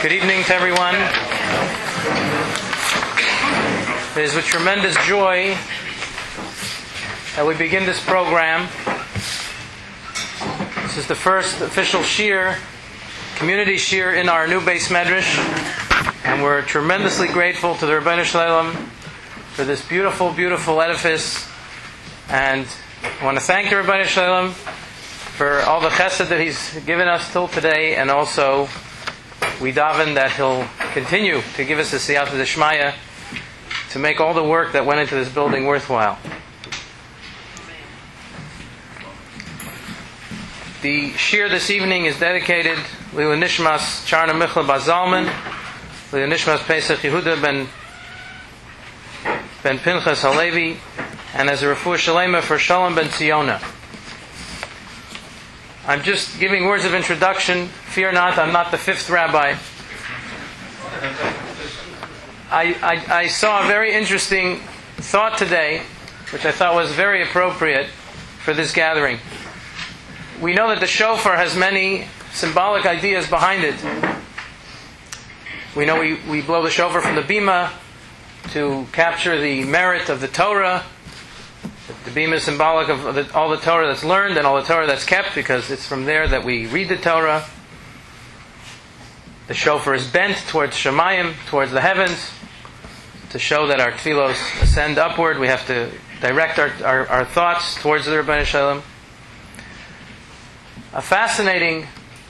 Good evening to everyone. It is with tremendous joy that we begin this program. This is the first official shir, community shir in our new Beis Medrash, and we're tremendously grateful to the Ribbono Shel Olam for this beautiful, beautiful edifice. And I want to thank the Ribbono Shel Olam for all the chesed that He's given us till today, and also we daven that He'll continue to give us the siyata d'shmaya to make all the work that went into this building worthwhile. The shir this evening is dedicated Lila Nishmas Charna Michal Bazalman, Lila Nishmas Pesach Yehuda ben Pinchas Halevi, and as a refuah shalema for Shalom ben Tziona. I'm just giving words of introduction. Fear not, I'm not the fifth rabbi. I saw a very interesting thought today, which I thought was very appropriate for this gathering. We know that the shofar has many symbolic ideas behind it. We know we blow the shofar from the bima to capture the merit of the Torah. The bima is symbolic of all the Torah that's learned and all the Torah that's kept, because it's from there that we read the Torah. The shofar is bent towards Shemayim, towards the heavens, to show that our tefillos ascend upward. We have to direct our thoughts towards the Ribbono Shel Olam. A fascinating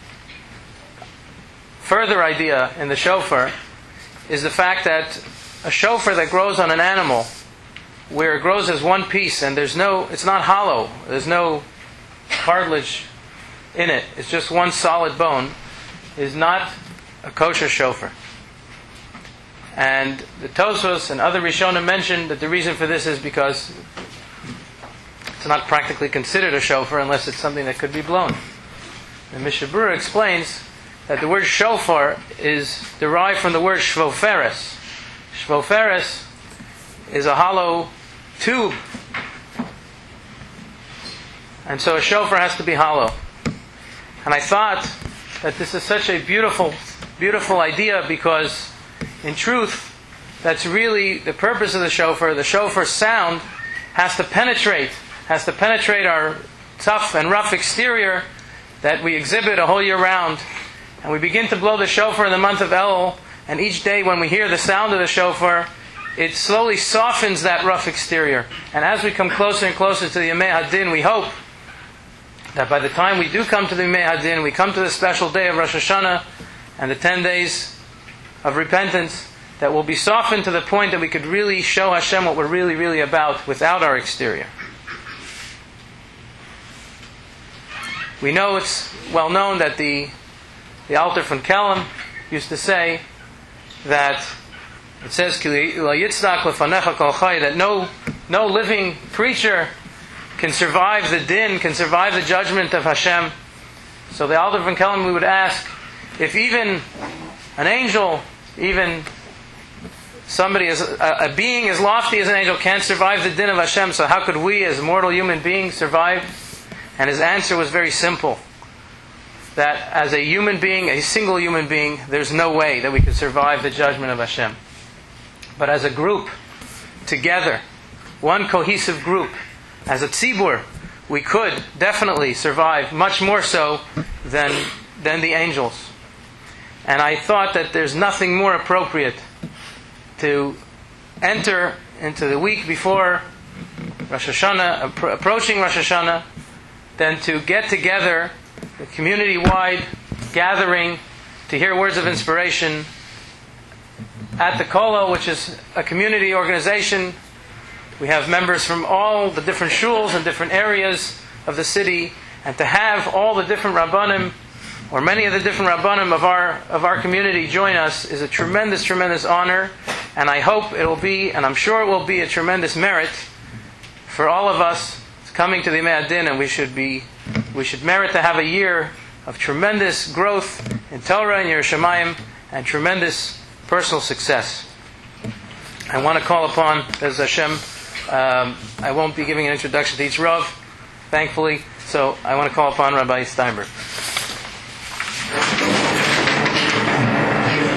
further idea in the shofar is the fact that a shofar that grows on an animal, where it grows as one piece and it's not hollow, there's no cartilage in it, it's just one solid bone, is not a kosher shofar. And the Tosfos and other Rishonim mentioned that the reason for this is because it's not practically considered a shofar unless it's something that could be blown. The Mishnah Berurah explains that the word shofar is derived from the word shvoferes. Shvoferes is a hollow tube, and so a shofar has to be hollow. And I thought that this is such a beautiful, beautiful idea, because in truth, that's really the purpose of the shofar. The shofar sound has to penetrate our tough and rough exterior that we exhibit a whole year round. And we begin to blow the shofar in the month of Elul, and each day when we hear the sound of the shofar, it slowly softens that rough exterior. And as we come closer and closer to the Yemei Hadin, we hope that by the time we do come to the Yemei Hadin, we come to the special day of Rosh Hashanah and the 10 days of repentance, that will be softened to the point that we could really show Hashem what we're really, really about without our exterior. We know it's well known that the Alter von Kelm used to say that it says that no living creature can survive the din, can survive the judgment of Hashem. So the Alter von Kelm, we would ask, if even an angel, even somebody a being as lofty as an angel can't survive the din of Hashem, so how could we as mortal human beings survive? And his answer was very simple, that as a human being, a single human being, there's no way that we could survive the judgment of Hashem. But as a group, together, one cohesive group, as a tzibur, we could definitely survive, much more so than the angels. And I thought that there's nothing more appropriate to enter into the week before Rosh Hashanah, approaching Rosh Hashanah, than to get together, a community-wide gathering, to hear words of inspiration at the Kolo, which is a community organization. We have members from all the different shuls and different areas of the city, and to have all the different rabbanim, or many of the different rabbanim of our community join us, is a tremendous, tremendous honor. And I hope it will be, and I'm sure it will be, a tremendous merit for all of us coming to the Yemei Hadin, and we should merit to have a year of tremendous growth in Torah and Yerushalayim, and tremendous personal success. I want to call upon, as Hashem, I won't be giving an introduction to each Rav, thankfully, so I want to call upon Rabbi Steinberg.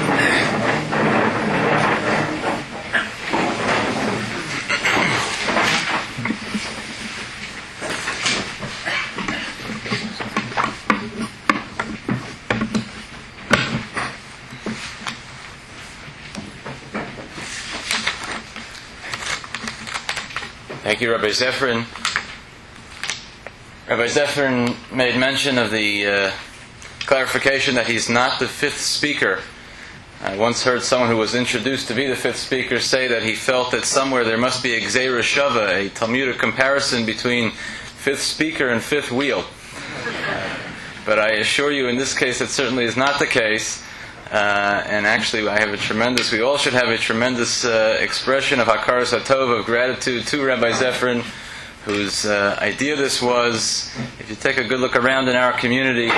Thank you, Rabbi Zefrin. Rabbi Zefrin made mention of the clarification that he's not the fifth speaker. I once heard someone who was introduced to be the fifth speaker say that he felt that somewhere there must be a Gzeira Shava, a Talmudic comparison between fifth speaker and fifth wheel. But I assure you in this case it certainly is not the case. And actually we all should have a tremendous expression of Hakaras HaTov, of gratitude to Rabbi Zefrin, whose idea this was. If you take a good look around in our community,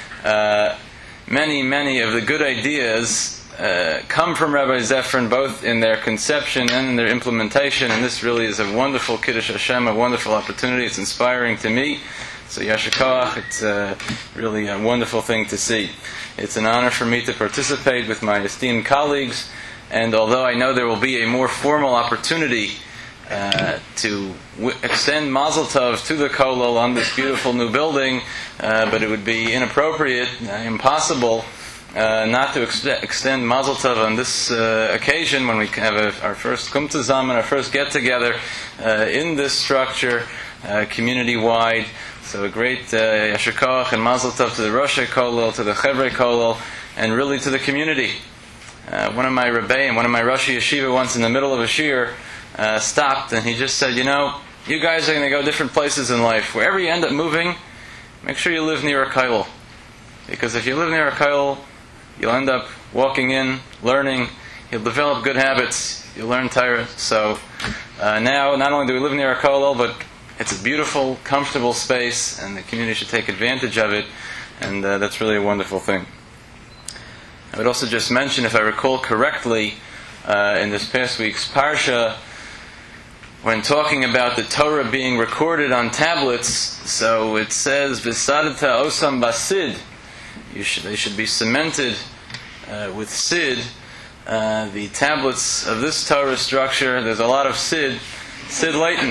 many of the good ideas come from Rabbi Zefrin, both in their conception and in their implementation, and this really is a wonderful Kiddush Hashem, a wonderful opportunity. It's inspiring to me. So Yasher Koach, it's really a wonderful thing to see. It's an honor for me to participate with my esteemed colleagues, and although I know there will be a more formal opportunity to extend Mazel Tov to the Kollel on this beautiful new building, but it would be inappropriate, impossible, not to extend Mazel Tov on this occasion when we have our first Kum Tzaman, our first get-together in this structure, community-wide. So a great Yasher Koach and Mazel Tov to the Rosh Kollel, to the Chevrei Kollel, and really to the community. One of my Rebbeim, one of my Rosh Yeshiva once in the middle of a shir stopped and he just said, you guys are going to go different places in life. Wherever you end up moving, make sure you live near a kollel. Because if you live near a kollel, you'll end up walking in, learning, you'll develop good habits, you'll learn Torah. So now, not only do we live near a kollel, but it's a beautiful, comfortable space, and the community should take advantage of it, and that's really a wonderful thing. I would also just mention, if I recall correctly, in this past week's Parsha, when talking about the Torah being recorded on tablets, so it says, V'sadta osam basid, they should be cemented with sid. The tablets of this Torah structure, there's a lot of sid. Sid Leighton.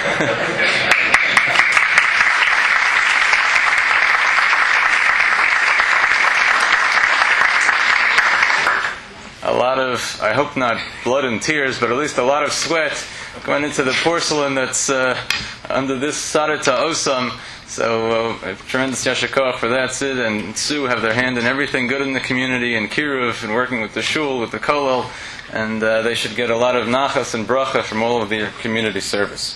A lot of, I hope not blood and tears, but at least a lot of sweat going into the porcelain that's under this Sadata Osam. So tremendous Yasher Koach for that. Sid and Sue have their hand in everything good in the community, and Kiruv, and working with the shul, with the kollel, and they should get a lot of nachas and bracha from all of their community service.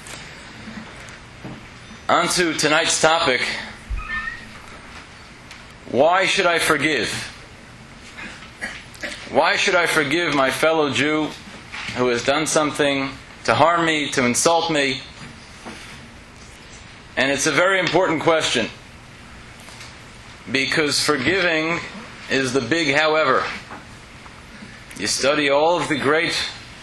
On to tonight's topic. Why should I forgive? Why should I forgive my fellow Jew who has done something to harm me, to insult me? And it's a very important question, because forgiving is the big however. You study all of the great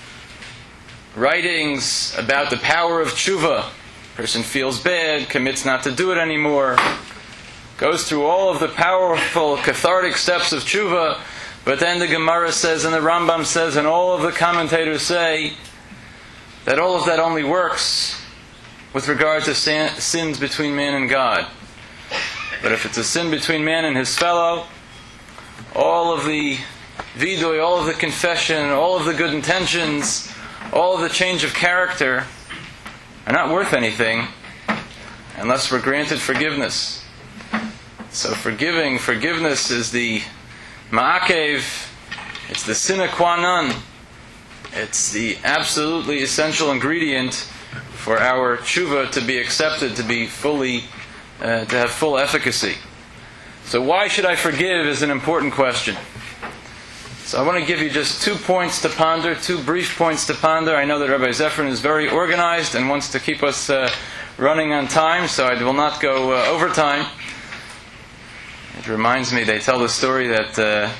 writings about the power of tshuva. Person feels bad, commits not to do it anymore, goes through all of the powerful cathartic steps of tshuva, but then the Gemara says, and the Rambam says, and all of the commentators say, that all of that only works with regard to sins between man and God. But if it's a sin between man and his fellow, all of the vidui, all of the confession, all of the good intentions, all of the change of character are not worth anything unless we're granted forgiveness. So forgiveness is the ma'akev, it's the sine qua non, it's the absolutely essential ingredient for our tshuva to be accepted, to be fully, to have full efficacy. So why should I forgive is an important question. So I want to give you just 2 points to ponder, 2 brief points to ponder. I know that Rabbi Zefrin is very organized and wants to keep us running on time, so I will not go over time. It reminds me, they tell the story that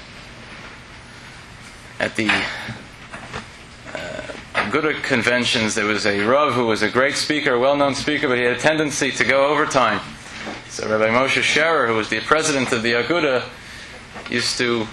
at the Aguda conventions, there was a Rav who was a great speaker, a well-known speaker, but he had a tendency to go overtime. So Rabbi Moshe Scherer, who was the president of the Aguda, used to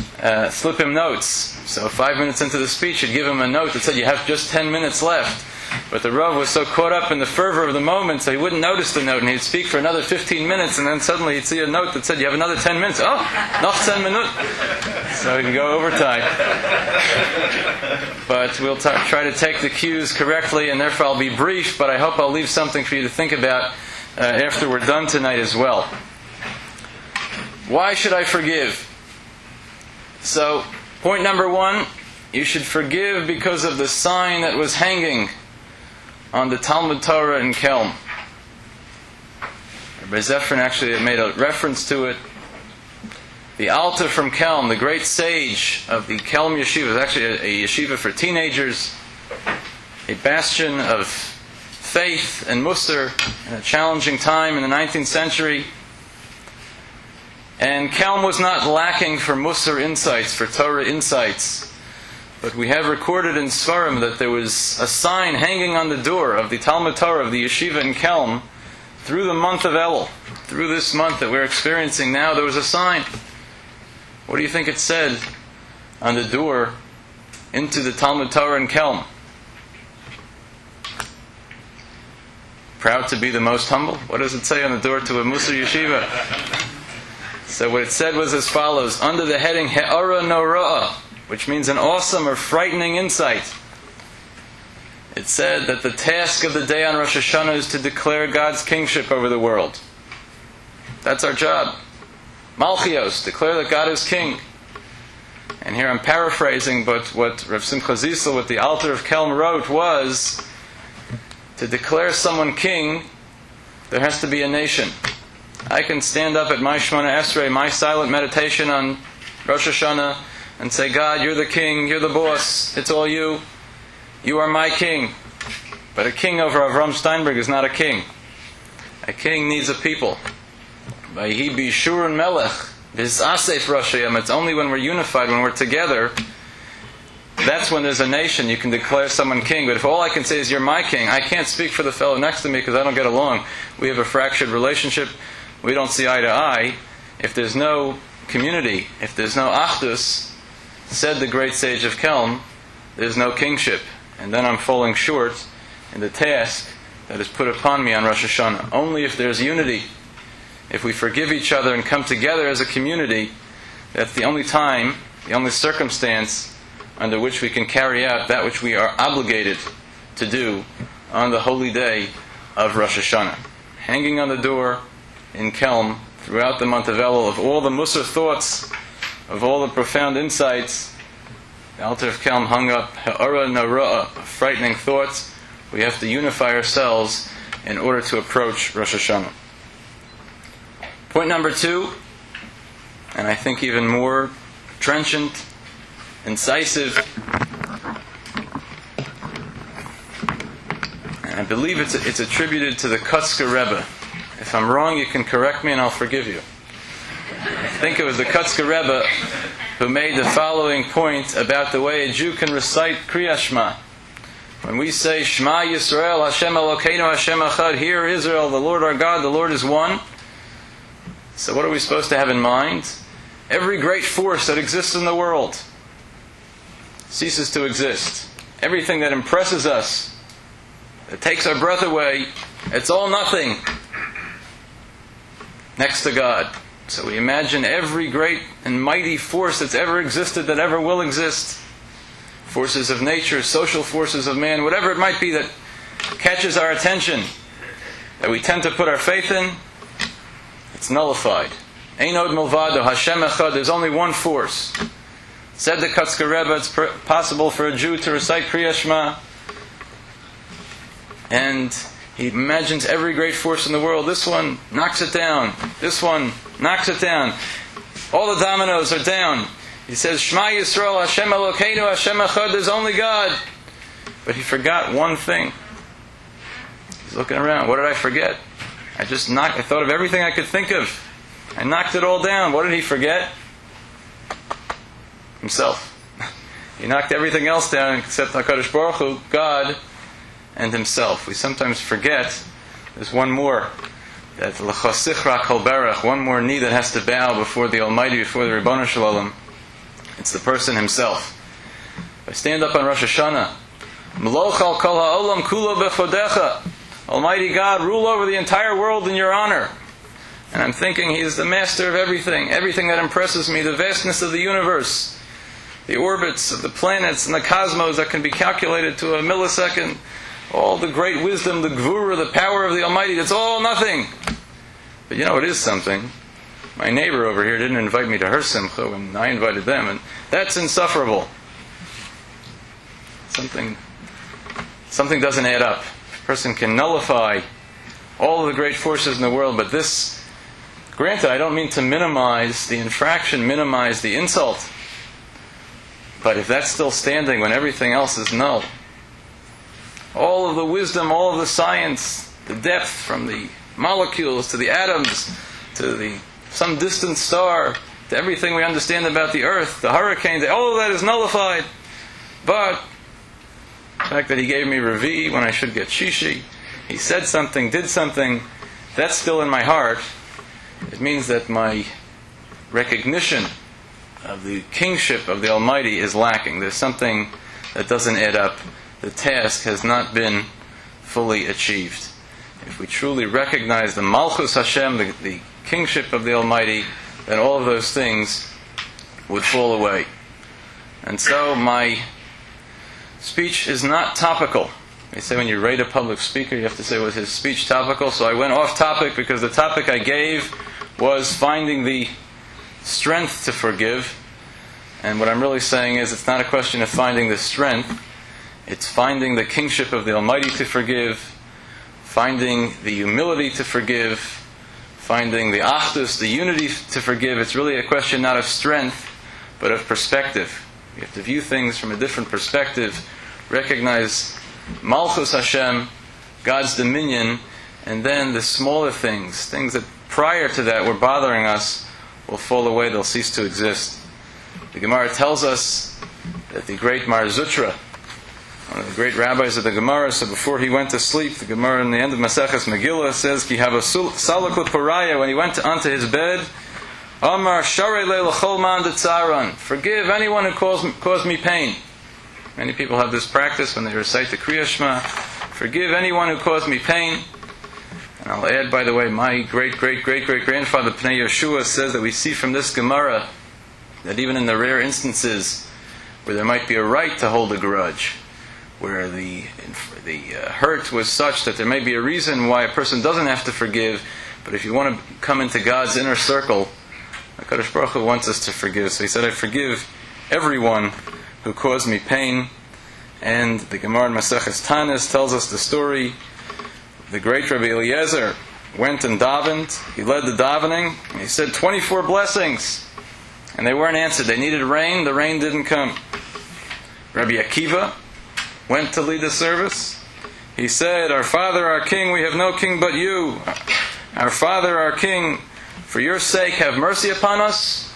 slip him notes. So 5 minutes into the speech, he'd give him a note that said, you have just 10 minutes left. But the Rav was so caught up in the fervor of the moment, so he wouldn't notice the note, and he'd speak for another 15 minutes, and then suddenly he'd see a note that said, you have another 10 minutes. Oh, noch 10 minutes. So he could go overtime. But we'll try to take the cues correctly, and therefore I'll be brief, but I hope I'll leave something for you to think about after we're done tonight as well. Why should I forgive? So, point number one, you should forgive because of the sign that was hanging on the Talmud Torah in Kelm. Rabbi Zefrin actually made a reference to it. The Alter from Kelm, the great sage of the Kelm Yeshiva, is actually a yeshiva for teenagers, a bastion of faith and Musar in a challenging time in the 19th century. And Kelm was not lacking for Musar insights, for Torah insights. But we have recorded in Sfarim that there was a sign hanging on the door of the Talmud Torah of the yeshiva in Kelm through the month of Elul. Through this month that we're experiencing now, there was a sign. What do you think it said on the door into the Talmud Torah in Kelm? Proud to be the most humble? What does it say on the door to a Musar yeshiva? So what it said was as follows, under the heading He'ara Nora'ah, which means an awesome or frightening insight. It said that the task of the day on Rosh Hashanah is to declare God's kingship over the world. That's our job. Malchios, declare that God is king. And here I'm paraphrasing, but what Rav Simcha Zissel, what the Alter of Kelm wrote was, to declare someone king, there has to be a nation. I can stand up at my Shemona Esrei, my silent meditation on Rosh Hashanah, and say, God, you're the king, you're the boss, it's all you. You are my king. But a king over Avram Steinberg is not a king. A king needs a people. Vayhi b'shurun melech, v'zasef Rosh Hashanah. It's only when we're unified, when we're together, that's when there's a nation. You can declare someone king. But if all I can say is, you're my king, I can't speak for the fellow next to me because I don't get along. We have a fractured relationship. We don't see eye to eye. If there's no community, if there's no achdus, said the great sage of Kelm, there's no kingship. And then I'm falling short in the task that is put upon me on Rosh Hashanah. Only if there's unity, if we forgive each other and come together as a community, that's the only time, the only circumstance under which we can carry out that which we are obligated to do on the holy day of Rosh Hashanah. Hanging on the door in Kelm throughout the month of Elul, of all the Musar thoughts, of all the profound insights, the Alter of Kelm hung up Ha'ara Nara'ah, frightening thoughts. We have to unify ourselves in order to approach Rosh Hashanah. Point number two, and I think even more trenchant, incisive, and I believe it's attributed to the Kotzker Rebbe. If I'm wrong, you can correct me and I'll forgive you. I think it was the Kotzker Rebbe who made the following point about the way a Jew can recite Kriyas Shema. When we say Shema Yisrael, Hashem Elokeinu, Hashem Echad, hear Israel, the Lord our God, the Lord is one. So what are we supposed to have in mind? Every great force that exists in the world ceases to exist. Everything that impresses us, that takes our breath away, it's all nothing next to God. So we imagine every great and mighty force that's ever existed, that ever will exist, forces of nature, social forces of man, whatever it might be that catches our attention, that we tend to put our faith in, it's nullified. Ein od milvado, Hashem echad, there's only one force. Said the Kotzker Rebbe, it's possible for a Jew to recite Kriyas Shema, and he imagines every great force in the world. This one knocks it down. This one knocks it down. All the dominoes are down. He says, Shema Yisrael, Hashem Elokeinu, Hashem Echad, there's only God. But he forgot one thing. He's looking around. What did I forget? I thought of everything I could think of. I knocked it all down. What did he forget? Himself. He knocked everything else down except HaKadosh Baruch Hu, God, and himself. We sometimes forget there's one more. That l'chosichra kol berach, one more knee that has to bow before the Almighty, before the Ribono Shel Olam. It's the person himself. If I stand up on Rosh Hashanah Mloch al kol ha'olam kulo bechodecha. Almighty God, rule over the entire world in your honor. And I'm thinking He is the master of everything that impresses me, the vastness of the universe, the orbits of the planets and the cosmos that can be calculated to a millisecond, all the great wisdom, the gvura, the power of the Almighty, it's all nothing. But you know, it is something. My neighbor over here didn't invite me to her simcha when I invited them, and that's insufferable. Something doesn't add up. A person can nullify all of the great forces in the world, but this, granted, I don't mean to minimize the infraction, minimize the insult, but if that's still standing when everything else is null, all of the wisdom, all of the science, the depth from the molecules to the atoms to some distant star to everything we understand about the earth, the hurricane, all of that is nullified. But the fact that He gave me Revi when I should get Shishi, He said something, did something, that's still in my heart. It means that my recognition of the kingship of the Almighty is lacking. There's something that doesn't add up. The task has not been fully achieved. If we truly recognize the Malchus Hashem, the kingship of the Almighty, then all of those things would fall away. And so my speech is not topical. They say when you rate a public speaker, you have to say, was his speech topical? So I went off topic because the topic I gave was finding the strength to forgive. And what I'm really saying is it's not a question of finding the strength. It's finding the kingship of the Almighty to forgive, finding the humility to forgive, finding the achdus, the unity to forgive. It's really a question not of strength, but of perspective. We have to view things from a different perspective, recognize Malchus Hashem, God's dominion, and then the smaller things that prior to that were bothering us, will fall away, they'll cease to exist. The Gemara tells us that the great Mar Zutra, one of the great rabbis of the Gemara, so before he went to sleep, the Gemara in the end of Maseches Megillah says, Ki hava salak l'paraya, when he went onto his bed, Amar sharei le l'chol man detzaran, forgive anyone who caused me pain. Many people have this practice when they recite the Kriya Shema, forgive anyone who caused me pain. And I'll add, by the way, my great-great-great-great-grandfather Pnei Yeshua says that we see from this Gemara that even in the rare instances where there might be a right to hold a grudge, where the hurt was such that there may be a reason why a person doesn't have to forgive, but if you want to come into God's inner circle, HaKadosh Baruch Hu wants us to forgive. So He said, I forgive everyone who caused me pain. And the Gemara in Maseches Tanis tells us the story. The great Rabbi Eliezer went and davened. He led the davening. And he said 24 blessings. And they weren't answered. They needed rain. The rain didn't come. Rabbi Akiva went to lead the service. He said, Our Father, our King, we have no king but you. Our Father, our King, for your sake have mercy upon us.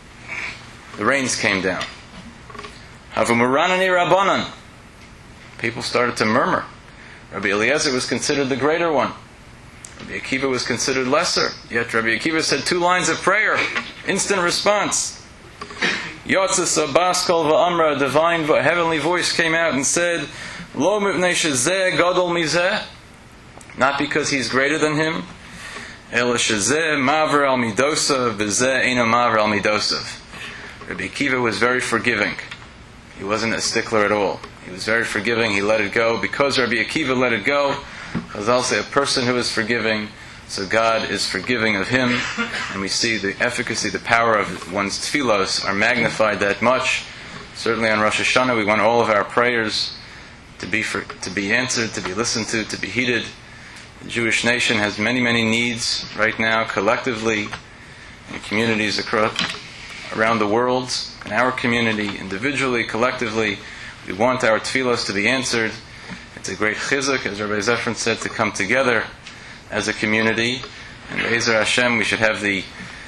The rains came down. Havumaranani Rabbanan. People started to murmur. Rabbi Eliezer was considered the greater one. Rabbi Akiva was considered lesser. Yet Rabbi Akiva said 2 lines of prayer. Instant response. Yotzes Abaskol va'amra, a divine heavenly voice came out and said, Lo mipnei shezeh gadol mizeh, not because he's greater than him, El shezeh maver al midosav v'zeh eino maver al midosav. Rabbi Akiva was very forgiving. He wasn't a stickler at all. He was very forgiving. He let it go. Because Rabbi Akiva let it go, Chazal say a person who is forgiving, so God is forgiving of him. And we see the efficacy, the power of one's tefillos are magnified that much. Certainly on Rosh Hashanah we want all of our prayers to be answered, to be listened to be heeded. The Jewish nation has many, many needs right now, collectively, in communities around the world, in our community, individually, collectively. We want our tefillos to be answered. It's a great chizuk, as Rabbi Zephron said, to come together as a community. And Be'ezer Hashem, we should have the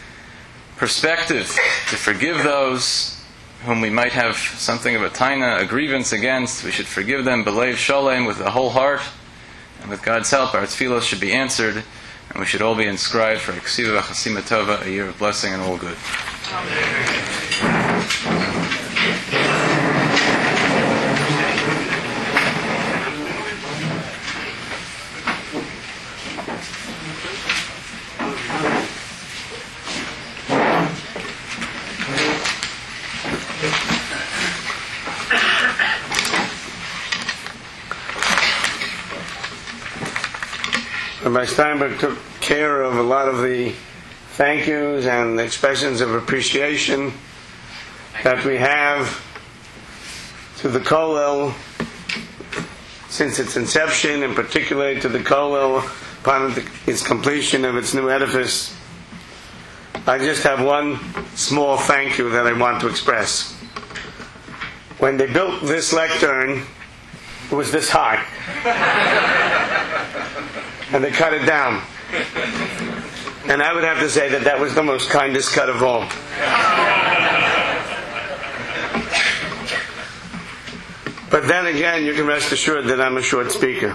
perspective to forgive those whom we might have something of a taina, a grievance against. We should forgive them, b'leiv sholem, with the whole heart. And with God's help, our tefillos should be answered. And we should all be inscribed for Ksiva V'Chasima Tova, a year of blessing and all good. Amen. Rabbi Steinberg took care of a lot of the thank yous and expressions of appreciation that we have to the Kollel since its inception, and particularly to the Kollel upon its completion of its new edifice. I just have one small thank you that I want to express. When they built this lectern, it was this high. And they cut it down. And I would have to say that that was the most kindest cut of all. But then again, you can rest assured that I'm a short speaker.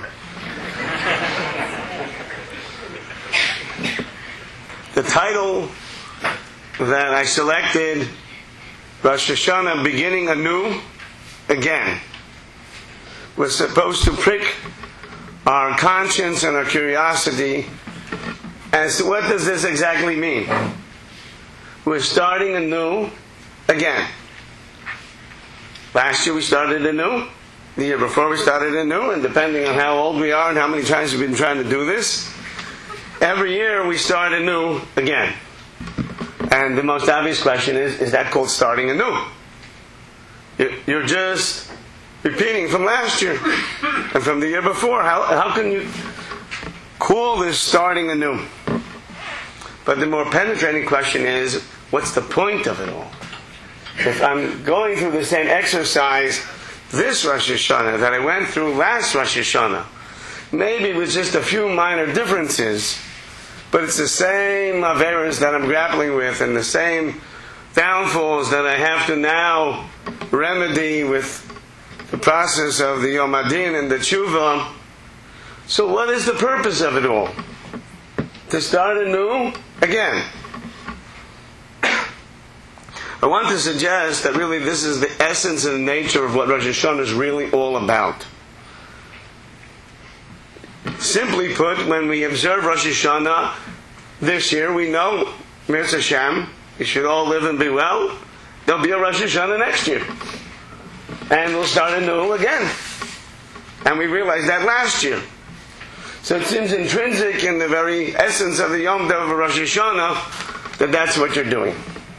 The title that I selected, Rosh Hashanah, beginning anew, again, was supposed to prick our conscience and our curiosity as to what does this exactly mean. We're starting anew again. Last year we started anew. The year before we started anew, and depending on how old we are and how many times we've been trying to do this, every year we start anew again. And the most obvious question is that called starting anew? You're just repeating from last year and from the year before. How can you call this starting anew? But the more penetrating question is, what's the point of it all? If I'm going through the same exercise this Rosh Hashanah that I went through last Rosh Hashanah, maybe with just a few minor differences, but it's the same averas that I'm grappling with and the same downfalls that I have to now remedy with the process of the Yom Adin and the Tshuva. So what is the purpose of it all? To start anew again. I want to suggest that really this is the essence and nature of what Rosh Hashanah is really all about. Simply put, when we observe Rosh Hashanah this year, we know, Mirz Hashem, we should all live and be well. There'll be a Rosh Hashanah next year. And we'll start anew again. And we realized that last year. So it seems intrinsic in the very essence of the Yom Tov of Rosh Hashanah that that's what you're doing.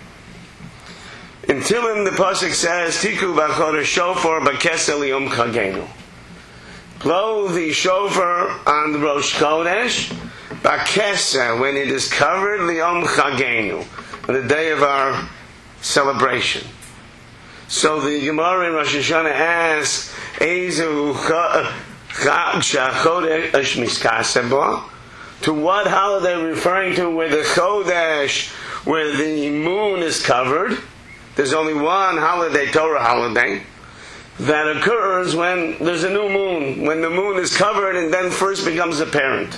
In Tehillim, the pasuk says, "Tiku b'chodesh shofar b'kesel yom chagenu." Blow the shofar on the Rosh Chodesh, b'kesel, when it is covered, liyom chagenu, on the day of our celebration. So the Gemara in Rosh Hashanah asks, "Ezu chag shachodesh miskaseh bo?" To what holiday referring to where the Chodesh, where the moon is covered? There's only one holiday, Torah holiday, that occurs when there's a new moon, when the moon is covered and then first becomes apparent.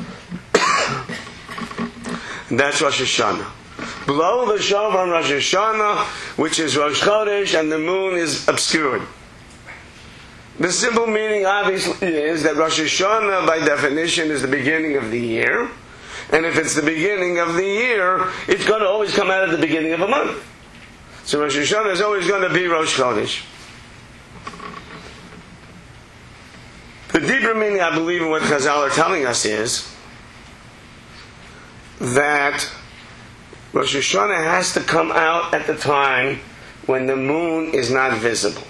And that's Rosh Hashanah. Blow the shofar on Rosh Hashanah, which is Rosh Chodesh, and the moon is obscured. The simple meaning obviously is that Rosh Hashanah by definition is the beginning of the year, and if it's the beginning of the year, it's going to always come out at the beginning of a month. So Rosh Hashanah is always going to be Rosh Chodesh. The deeper meaning, I believe, in what Chazal are telling us is that Rosh Hashanah has to come out at the time when the moon is not visible.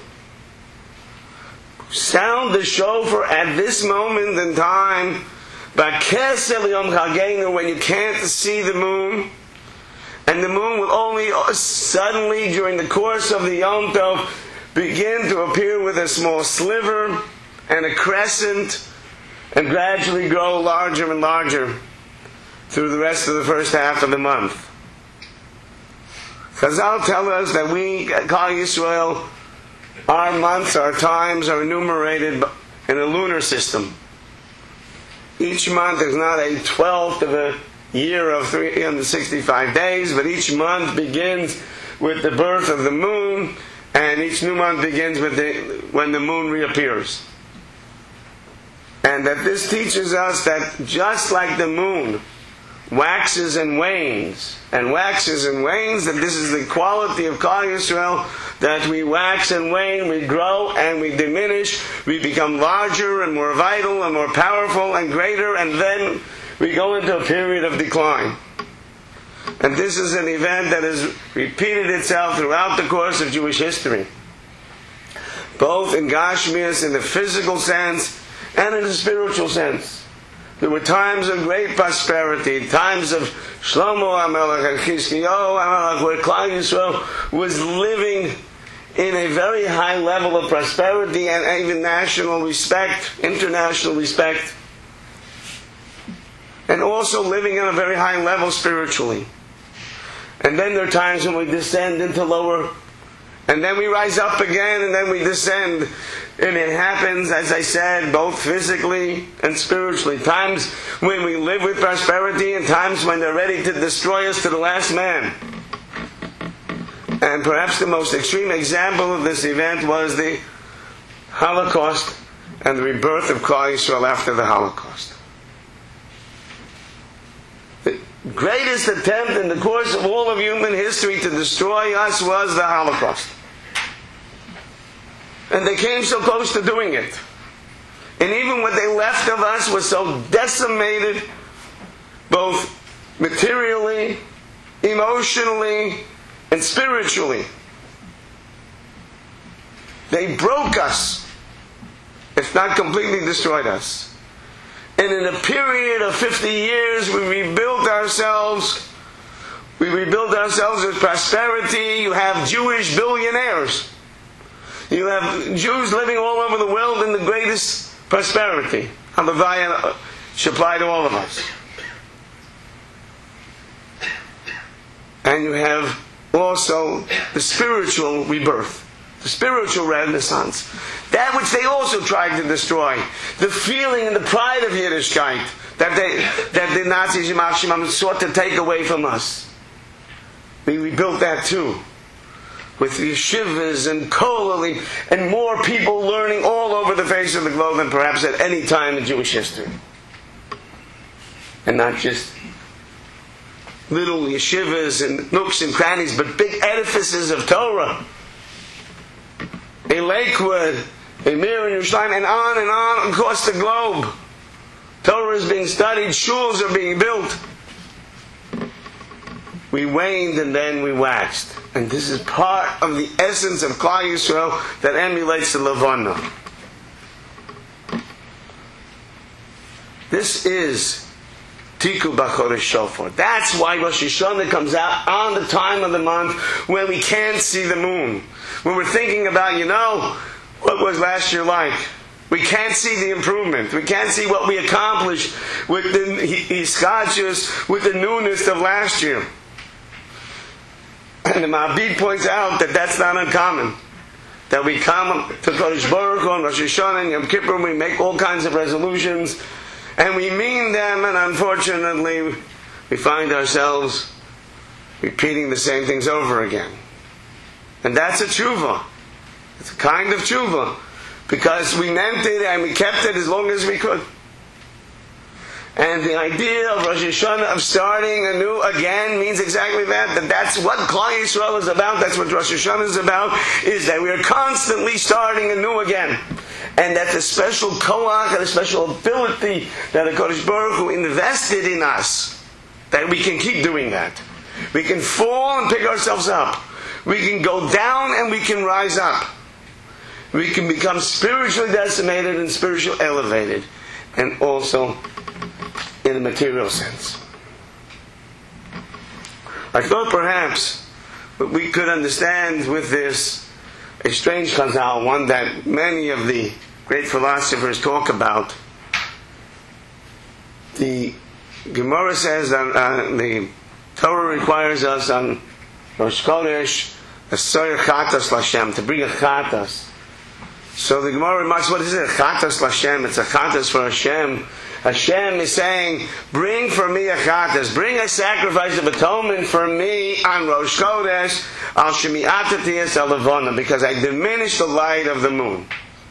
Sound the shofar at this moment in time, b'kesel yom chagenu, when you can't see the moon. And the moon will only suddenly, during the course of the Yom Tov, begin to appear with a small sliver and a crescent, and gradually grow larger and larger through the rest of the first half of the month. Chazal tell us that we, Klal Yisrael, our months, our times are enumerated in a lunar system. Each month is not a 12th of a year of 365 days, but each month begins with the birth of the moon, and each new month begins with when the moon reappears. And that this teaches us that just like the moon waxes and wanes, that this is the quality of Klal Yisrael, that we wax and wane, we grow and we diminish, we become larger and more vital and more powerful and greater, and then we go into a period of decline. And this is an event that has repeated itself throughout the course of Jewish history, both in Gashmias, in the physical sense, and in the spiritual sense. There were times of great prosperity, times of Shlomo HaMelech and Chizkiyahu HaMelech, where Klal Yisrael was living in a very high level of prosperity and even national respect, international respect, and also living on a very high level spiritually. And then there are times when we descend into lower, and then we rise up again, and then we descend. And it happens, as I said, both physically and spiritually. Times when we live with prosperity, and times when they're ready to destroy us to the last man. And perhaps the most extreme example of this event was the Holocaust and the rebirth of Klal Yisrael after the Holocaust. The greatest attempt in the course of all of human history to destroy us was the Holocaust. And they came so close to doing it. And even what they left of us was so decimated, both materially, emotionally, and spiritually. They broke us, if not completely destroyed us. And in a period of 50 years, we rebuilt ourselves. We rebuilt ourselves with prosperity. You have Jewish billionaires. You have Jews living all over the world in the greatest prosperity. Halavaya should apply to all of us. And you have also the spiritual rebirth, the spiritual renaissance. That which they also tried to destroy. The feeling and the pride of Yiddishkeit that the Nazis sought to take away from us. We rebuilt that too. With yeshivas and kollel and more people learning all over the face of the globe than perhaps at any time in Jewish history. And not just little yeshivas and nooks and crannies, but big edifices of Torah. A Lakewood, a Mir in Yerushalayim, and on across the globe. Torah is being studied, shuls are being built. We waned and then we waxed. And this is part of the essence of Klal Yisrael that emulates the Levana. This is Tiku B'Chodesh Shofar. That's why Rosh Hashanah comes out on the time of the month when we can't see the moon. When we're thinking about, what was last year like? We can't see the improvement. We can't see what we accomplished with the Ischachus, with the newness of last year. And the Ma'abid points out that that's not uncommon. That we come to Kodesh Baruch Hu on Rosh Hashanah and Yom Kippur, and we make all kinds of resolutions, and we mean them, and unfortunately, we find ourselves repeating the same things over again. And that's a tshuva. It's a kind of tshuva. Because we meant it and we kept it as long as we could. And the idea of Rosh Hashanah, of starting anew again, means exactly that. That's what Klal Yisrael is about. That's what Rosh Hashanah is about. Is that we are constantly starting anew again. And that the special koach and the special ability that the Kodesh Baruch Hu invested in us, that we can keep doing that. We can fall and pick ourselves up. We can go down and we can rise up. We can become spiritually decimated and spiritually elevated. And also in a material sense. I thought perhaps we could understand with this a strange chazal, one that many of the great philosophers talk about. The Gemara says that the Torah requires us on Rosh Chodesh a soyer chatas l'Hashem, to bring a chatas. So the Gemara remarks, what is it? Chatas l'Hashem. It's a chatas for Hashem. Hashem is saying, bring for me a chatas, bring a sacrifice of atonement for me on Rosh Chodesh, al shemi'atati es al-levana, because I diminished the light of the moon.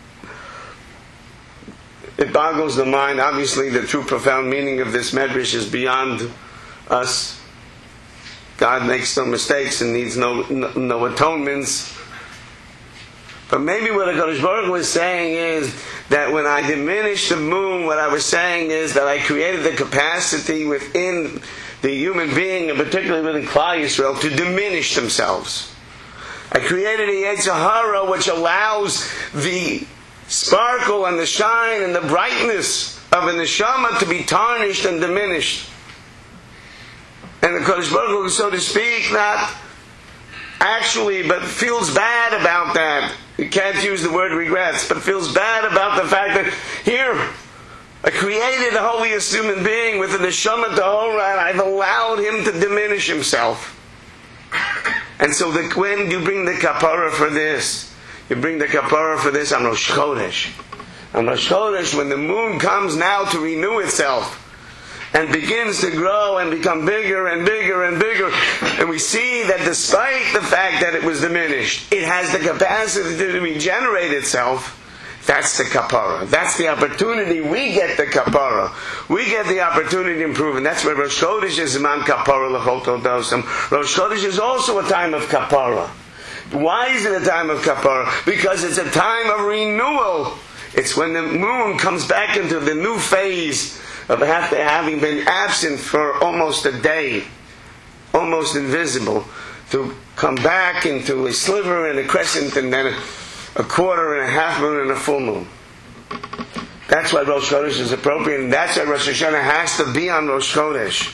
It boggles the mind. Obviously, the true profound meaning of this medrash is beyond us. God makes no mistakes and needs no atonements. But maybe what HaKadosh Baruch Hu is saying is that when I diminished the moon, what I was saying is that I created the capacity within the human being, and particularly within Klal Yisrael, to diminish themselves. I created a Yetzer Hara which allows the sparkle and the shine and the brightness of a neshama to be tarnished and diminished. And the Kodesh Baruch Hu, so to speak, not actually, but feels bad about that. You can't use the word regrets, but feels bad about the fact that here, I created the holiest human being with a neshama tahora, and I've allowed him to diminish himself. And so when you bring the kapara for this, you bring the kapara for this on Rosh Chodesh. On Rosh Chodesh, when the moon comes now to renew itself, and begins to grow and become bigger and bigger and bigger, and we see that despite the fact that it was diminished, it has the capacity to regenerate itself. That's the kapara. That's the opportunity. We get the kapara. We get the opportunity to improve, and that's where Rosh Chodesh is man kapara l'chol todosam. Rosh Chodesh is also a time of kapara. Why is it a time of kapara? Because it's a time of renewal. It's when the moon comes back into the new phase of having been absent for almost a day, almost invisible, to come back into a sliver and a crescent and then a quarter and a half moon and a full moon. That's why Rosh Chodesh is appropriate, and that's why Rosh Hashanah has to be on Rosh Chodesh.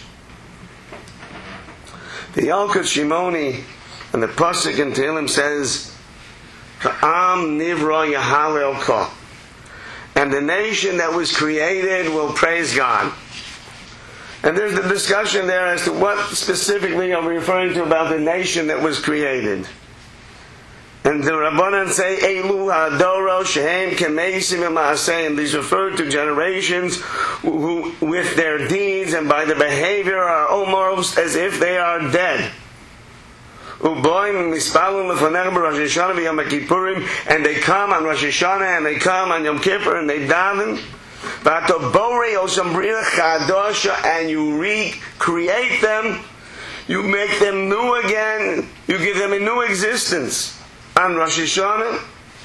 The Yalkut Shimoni and the Pasuk in Tehillim says, Ka'am nivra yahalel ko. And the nation that was created will praise God. And there's the discussion there as to what specifically are we referring to about the nation that was created. And the Rabbanan say, Elu ha'adoro shehem kemeisim ma'aseh. These refer to generations who, with their deeds and by their behavior, are almost as if they are dead. And they come on Rosh Hashanah and they come on Yom Kippur and they daven. And you recreate them, you make them new again, you give them a new existence on Rosh Hashanah.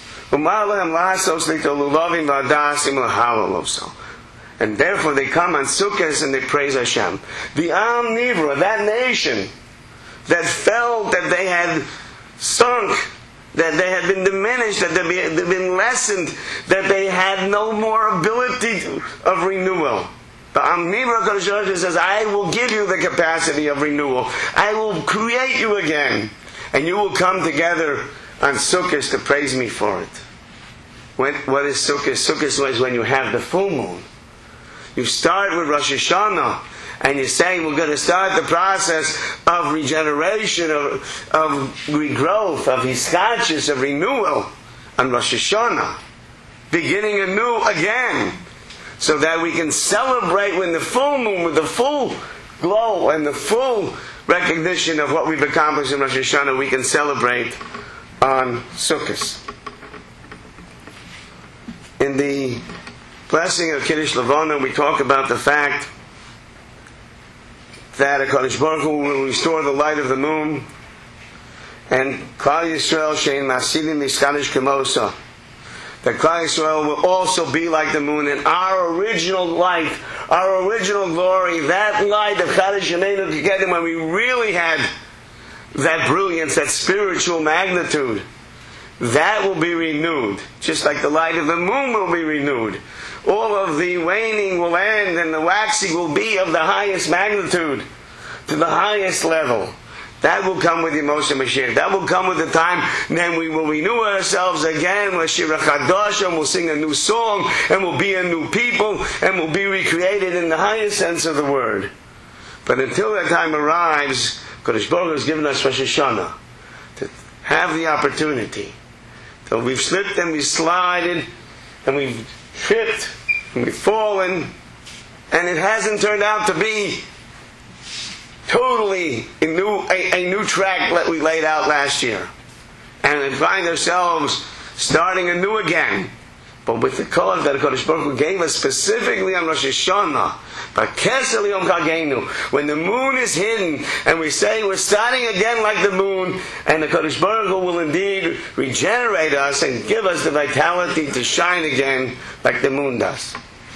And therefore they come on Sukkot and they praise Hashem. The Am Nivra, that nation that felt that they had sunk, that they had been diminished, that they had been lessened, that they had no more ability of renewal. The Am Nivra Kodesh Baruch Hu says, I will give you the capacity of renewal. I will create you again. And you will come together on Sukkot to praise me for it. What is Sukkot? Sukkot is when you have the full moon. You start with Rosh Hashanah, and you're saying we're going to start the process of regeneration, of regrowth, of hiskachus, of renewal on Rosh Hashanah, beginning anew again, so that we can celebrate when the full moon, with the full glow and the full recognition of what we've accomplished in Rosh Hashanah, we can celebrate on Sukkot. In the blessing of Kiddush Levana, we talk about the fact that HaKadosh Baruch Hu will restore the light of the moon, and Klal Yisrael shein masidim niskadish kemosa. That Klal Yisrael will also be like the moon, and our original light, our original glory, that light of Chadash Yameinu Kekedim, when we really had that brilliance, that spiritual magnitude, that will be renewed, just like the light of the moon will be renewed. All of the waning will end, and the waxing will be of the highest magnitude, to the highest level. That will come with the Moshe Mashiach. That will come with the time. Then we will renew ourselves again with Shira Chadash, and we'll sing a new song, and we'll be a new people, and we'll be recreated in the highest sense of the word. But until that time arrives, Kodesh Baruch Hu has given us Rosh Hashanah to have the opportunity. So we've slipped and we've slided, and we've tripped, and we've fallen, and it hasn't turned out to be totally a new track that we laid out last year. And we find ourselves starting anew again. But with the cause that HaKadosh Baruch Hu gave us specifically on Rosh Hashanah, when the moon is hidden, and we say we're starting again like the moon, and the HaKadosh Baruch Hu will indeed regenerate us and give us the vitality to shine again like the moon does.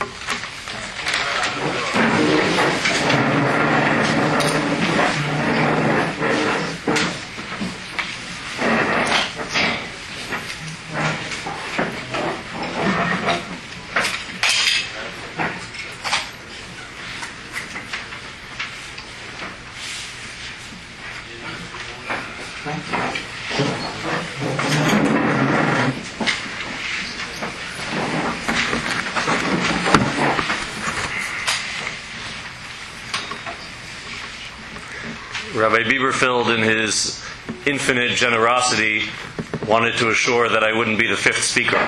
Rabbi Bieberfeld, in his infinite generosity, wanted to assure that I wouldn't be the fifth speaker.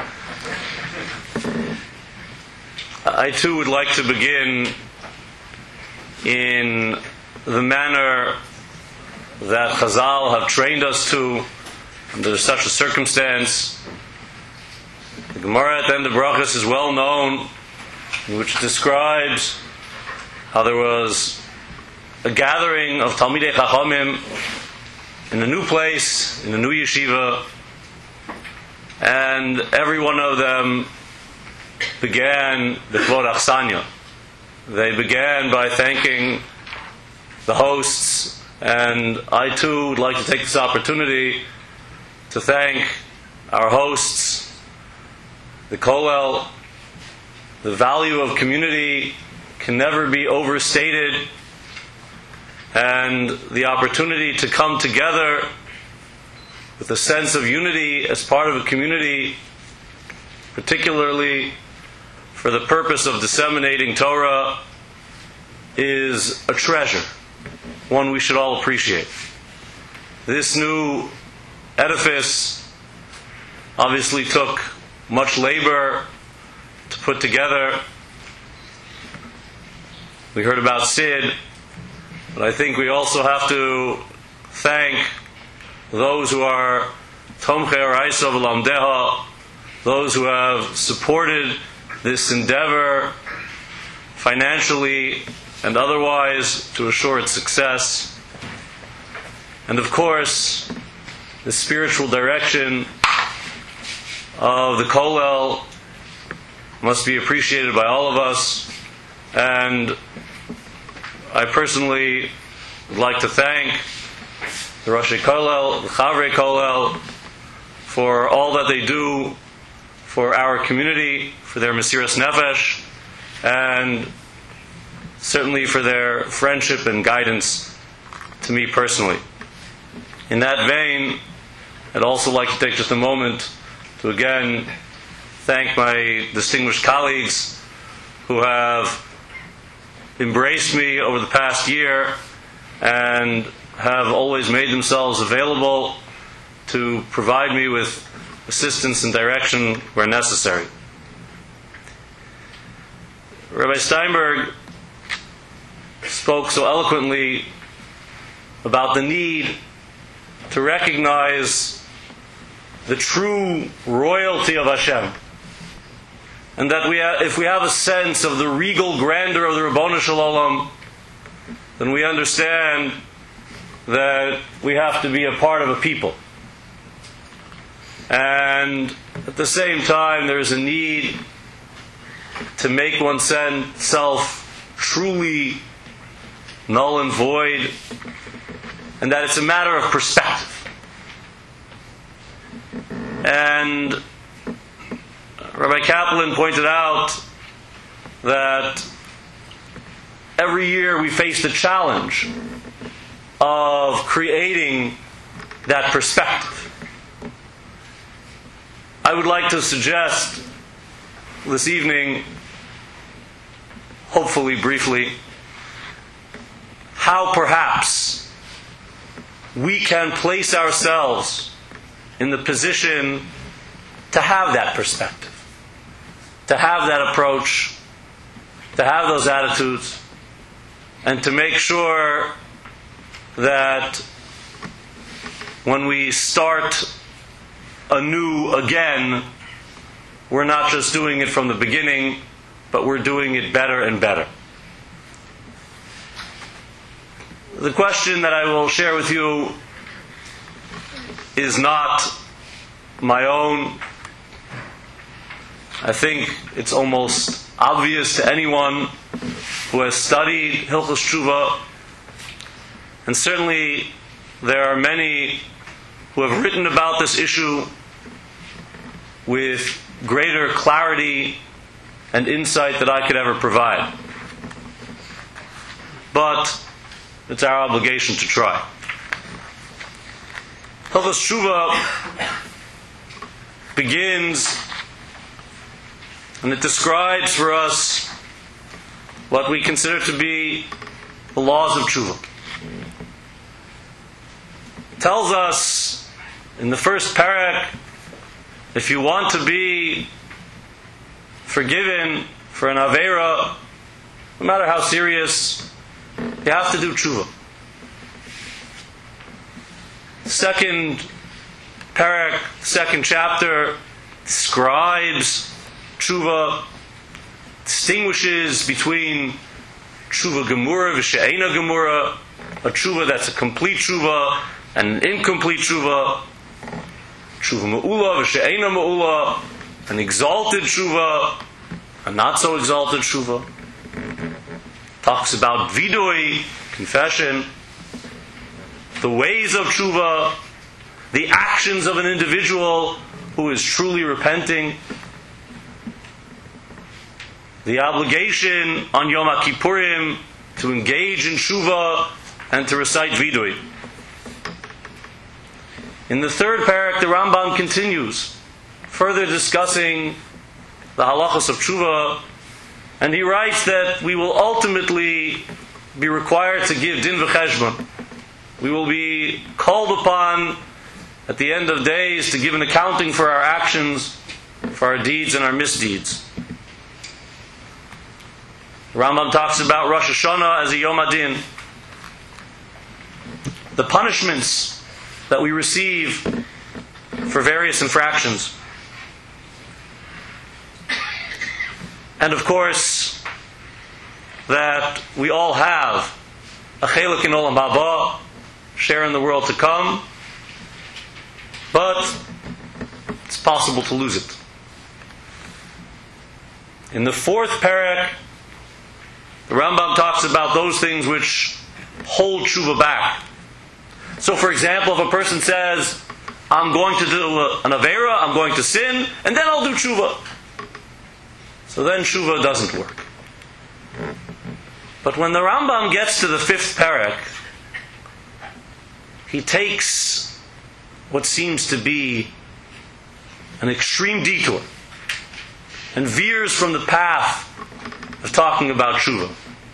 I too would like to begin in the manner that Chazal have trained us to under such a circumstance. The Gemara at the end of Brachos is well known, in which it describes how there was a gathering of Talmidei Chachamim in a new place, in a new yeshiva, and every one of them began the Kvod Achsanya. They began by thanking the hosts, and I too would like to take this opportunity to thank our hosts, the Kollel. The value of community can never be overstated, and the opportunity to come together with a sense of unity as part of a community, particularly for the purpose of disseminating Torah, is a treasure, one we should all appreciate. This new edifice obviously took much labor to put together. We heard about Sid, but I think we also have to thank those who are Tomchei Oraisa V'Lamdeha, those who have supported this endeavor financially and otherwise to assure its success. And of course, the spiritual direction of the Kollel must be appreciated by all of us, and I personally would like to thank the Roshei Kollel, the Chavrei Kollel, for all that they do for our community, for their Mesiras Nefesh, and certainly for their friendship and guidance to me personally. In that vein, I'd also like to take just a moment to again thank my distinguished colleagues who have embraced me over the past year and have always made themselves available to provide me with assistance and direction where necessary. Rabbi Steinberg spoke so eloquently about the need to recognize the true royalty of Hashem, and that if we have a sense of the regal grandeur of the Ribono Shel Olam, then we understand that we have to be a part of a people. And at the same time, there is a need to make oneself truly null and void, and that it's a matter of perspective. And Rabbi Kaplan pointed out that every year we face the challenge of creating that perspective. I would like to suggest this evening, hopefully briefly, how perhaps we can place ourselves in the position to have that perspective, to have that approach, to have those attitudes, and to make sure that when we start anew again, we're not just doing it from the beginning, but we're doing it better and better. The question that I will share with you is not my own. I think it's almost obvious to anyone who has studied Hilchos Tshuva, and certainly there are many who have written about this issue with greater clarity and insight that I could ever provide. But it's our obligation to try. Hilchos Tshuva begins, and it describes for us what we consider to be the laws of Tshuva. It tells us in the first parak, if you want to be forgiven for an Aveira, no matter how serious, you have to do Tshuva. Second parak, second chapter, describes Tshuva, distinguishes between Tshuva Gemura, V'she'ena Gemura, a Tshuva that's a complete Tshuva and an incomplete Tshuva, Tshuva Ma'ula, V'she'ena Ma'ula, an exalted Tshuva, a not so exalted Tshuva. Talks about Vidui, confession, the ways of Tshuva, the actions of an individual who is truly repenting, the obligation on Yom HaKippurim to engage in Tshuva and to recite Vidui. In the third parak, the Rambam continues, further discussing the halachos of Tshuva, and he writes that we will ultimately be required to give din v'cheshbon. We will be called upon at the end of days to give an accounting for our actions, for our deeds and our misdeeds. The Rambam talks about Rosh Hashanah as a Yom Adin. The punishments that we receive for various infractions. And of course, that we all have a chelik in Olam Haba, share in the world to come, but it's possible to lose it. In the fourth parak, the Rambam talks about those things which hold tshuva back. So for example, if a person says, I'm going to do an Aveira, I'm going to sin, and then I'll do tshuva. So then tshuva doesn't work. But when the Rambam gets to the fifth parak, he takes what seems to be an extreme detour and veers from the path of talking about tshuva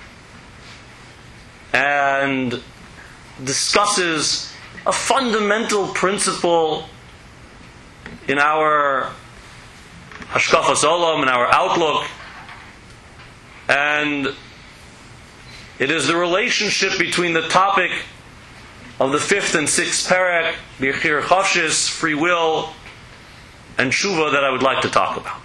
and discusses a fundamental principle in our hashkafas olam, in our outlook, and it is the relationship between the topic of the fifth and sixth parak, B'chir Chavshis, free will, and tshuva that I would like to talk about.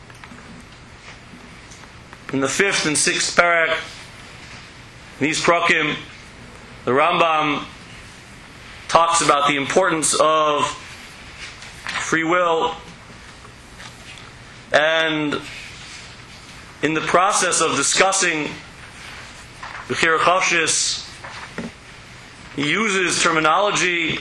In the fifth and sixth parak, these prakim, the Rambam talks about the importance of free will, and in the process of discussing B'chir Chavshis, he uses terminology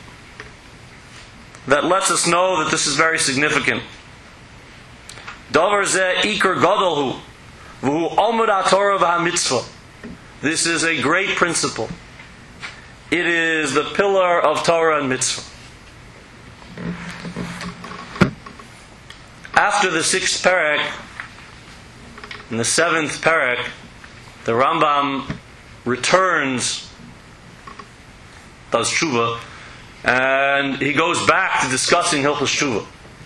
that lets us know that this is very significant. Davar zeh ikar gadol hu, v'hu omud haTorah v'hamitzvah. This is a great principle. It is the pillar of Torah and mitzvah. After the sixth parak, in the seventh parak, the Rambam returns, does tshuva, and he goes back to discussing Hilchos Tshuva.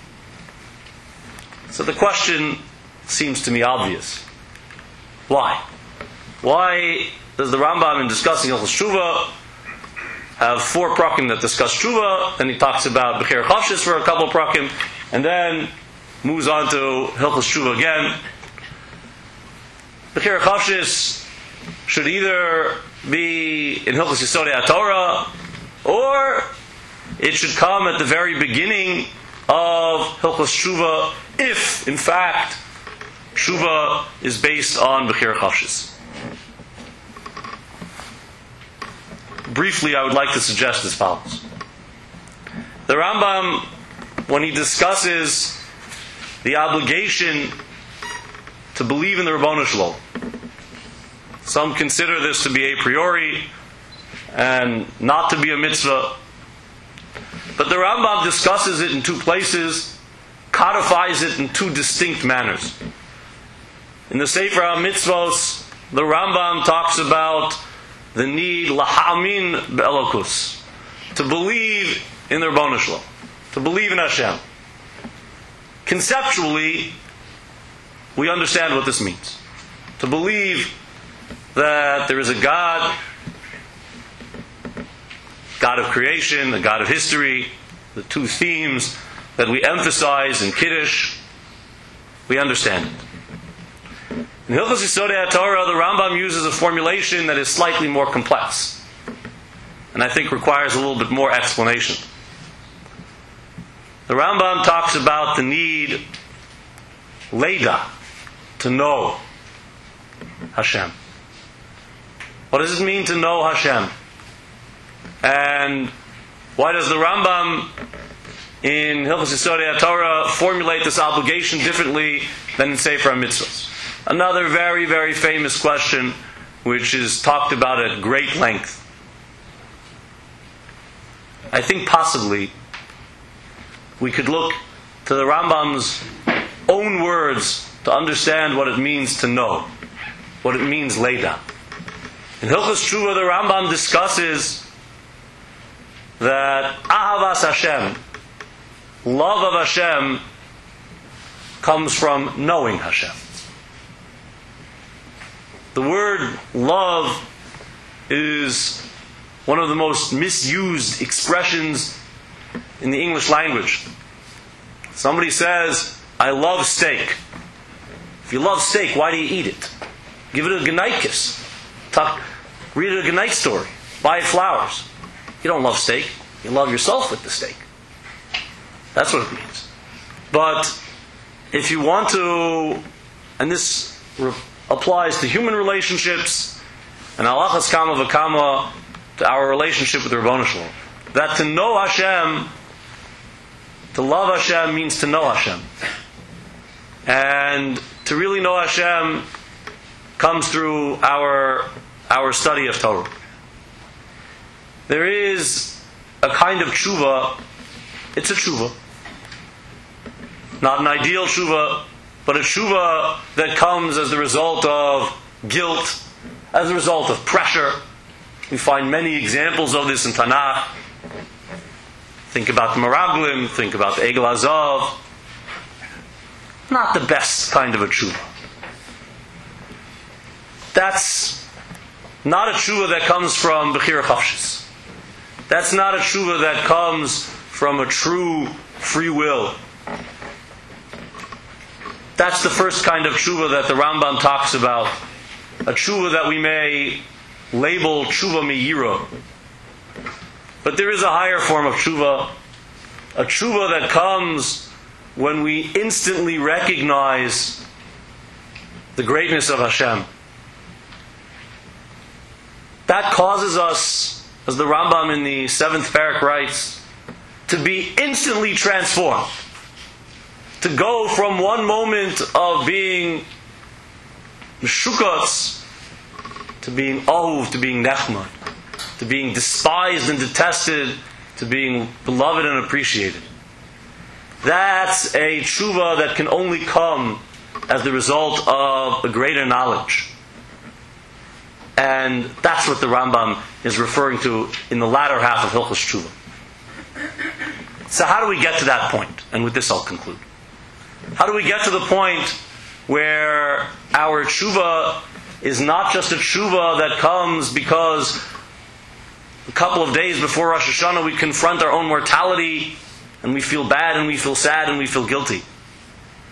So the question seems to me obvious. Why? Why does the Rambam, in discussing Hilchos Tshuva, have four prakim that discuss tshuva, then he talks about B'chir Chavshis for a couple of prakim, and then moves on to Hilchos Tshuva again. Bechira Chavshis should either be in Hilchos Yesodei HaTorah, or it should come at the very beginning of Hilchos Tshuva, if, in fact, Tshuva is based on Bechira Chavshis. Briefly, I would like to suggest as follows. The Rambam, when he discusses the obligation to believe in the Ribbono Shel Olam, some consider this to be a priori and not to be a mitzvah. But the Rambam discusses it in two places, codifies it in two distinct manners. In the Sefer HaMitzvos, the Rambam talks about the need laha'amin be'elokus, to believe in the Ribbono Shel Olam, to believe in Hashem. Conceptually, we understand what this means. To believe that there is a God, God of creation, the God of history, the two themes that we emphasize in Kiddush, we understand it. In Hilchos Yesodei HaTorah, the Rambam uses a formulation that is slightly more complex, and I think requires a little bit more explanation. The Rambam talks about the need, Leda, to know Hashem. What does it mean to know Hashem? And why does the Rambam in Hilchos Yesodei HaTorah formulate this obligation differently than in Sefer HaMitzvos? Another very, very famous question, which is talked about at great length. I think possibly we could look to the Rambam's own words to understand what it means to know, what it means Leda. In Hilchos Tshuva, the Rambam discusses that Ahavas Hashem, love of Hashem, comes from knowing Hashem. The word love is one of the most misused expressions in the English language. Somebody says, I love steak. If you love steak, why do you eat it? Give it a goodnight kiss. Read a goodnight story. Buy it flowers. You don't love steak. You love yourself with the steak. That's what it means. But if you want to, and this applies to human relationships, and halachas kama v'kama, to our relationship with the Ribbono Shel Olam, that to know Hashem, to love Hashem, means to know Hashem. And to really know Hashem comes through our study of Torah. There is a kind of tshuva, it's a tshuva. Not an ideal tshuva, but a tshuva that comes as the result of guilt, as a result of pressure. We find many examples of this in Tanakh. Think about the Meraglim, think about the Egel Azav. Not the best kind of a tshuva. That's not a tshuva that comes from Bechira Chavshis. That's not a tshuva that comes from a true free will. That's the first kind of tshuva that the Rambam talks about. A tshuva that we may label tshuva me'ira. But there is a higher form of tshuva. A tshuva that comes when we instantly recognize the greatness of Hashem. That causes us, as the Rambam in the 7th parak writes, to be instantly transformed. To go from one moment of being meshukatz to being ahuv, to being nechmad, to being despised and detested, to being beloved and appreciated. That's a tshuva that can only come as the result of a greater knowledge. And that's what the Rambam is referring to in the latter half of Hilchos Tshuva. So how do we get to that point? And with this I'll conclude. How do we get to the point where our tshuva is not just a tshuva that comes because a couple of days before Rosh Hashanah we confront our own mortality and we feel bad and we feel sad and we feel guilty.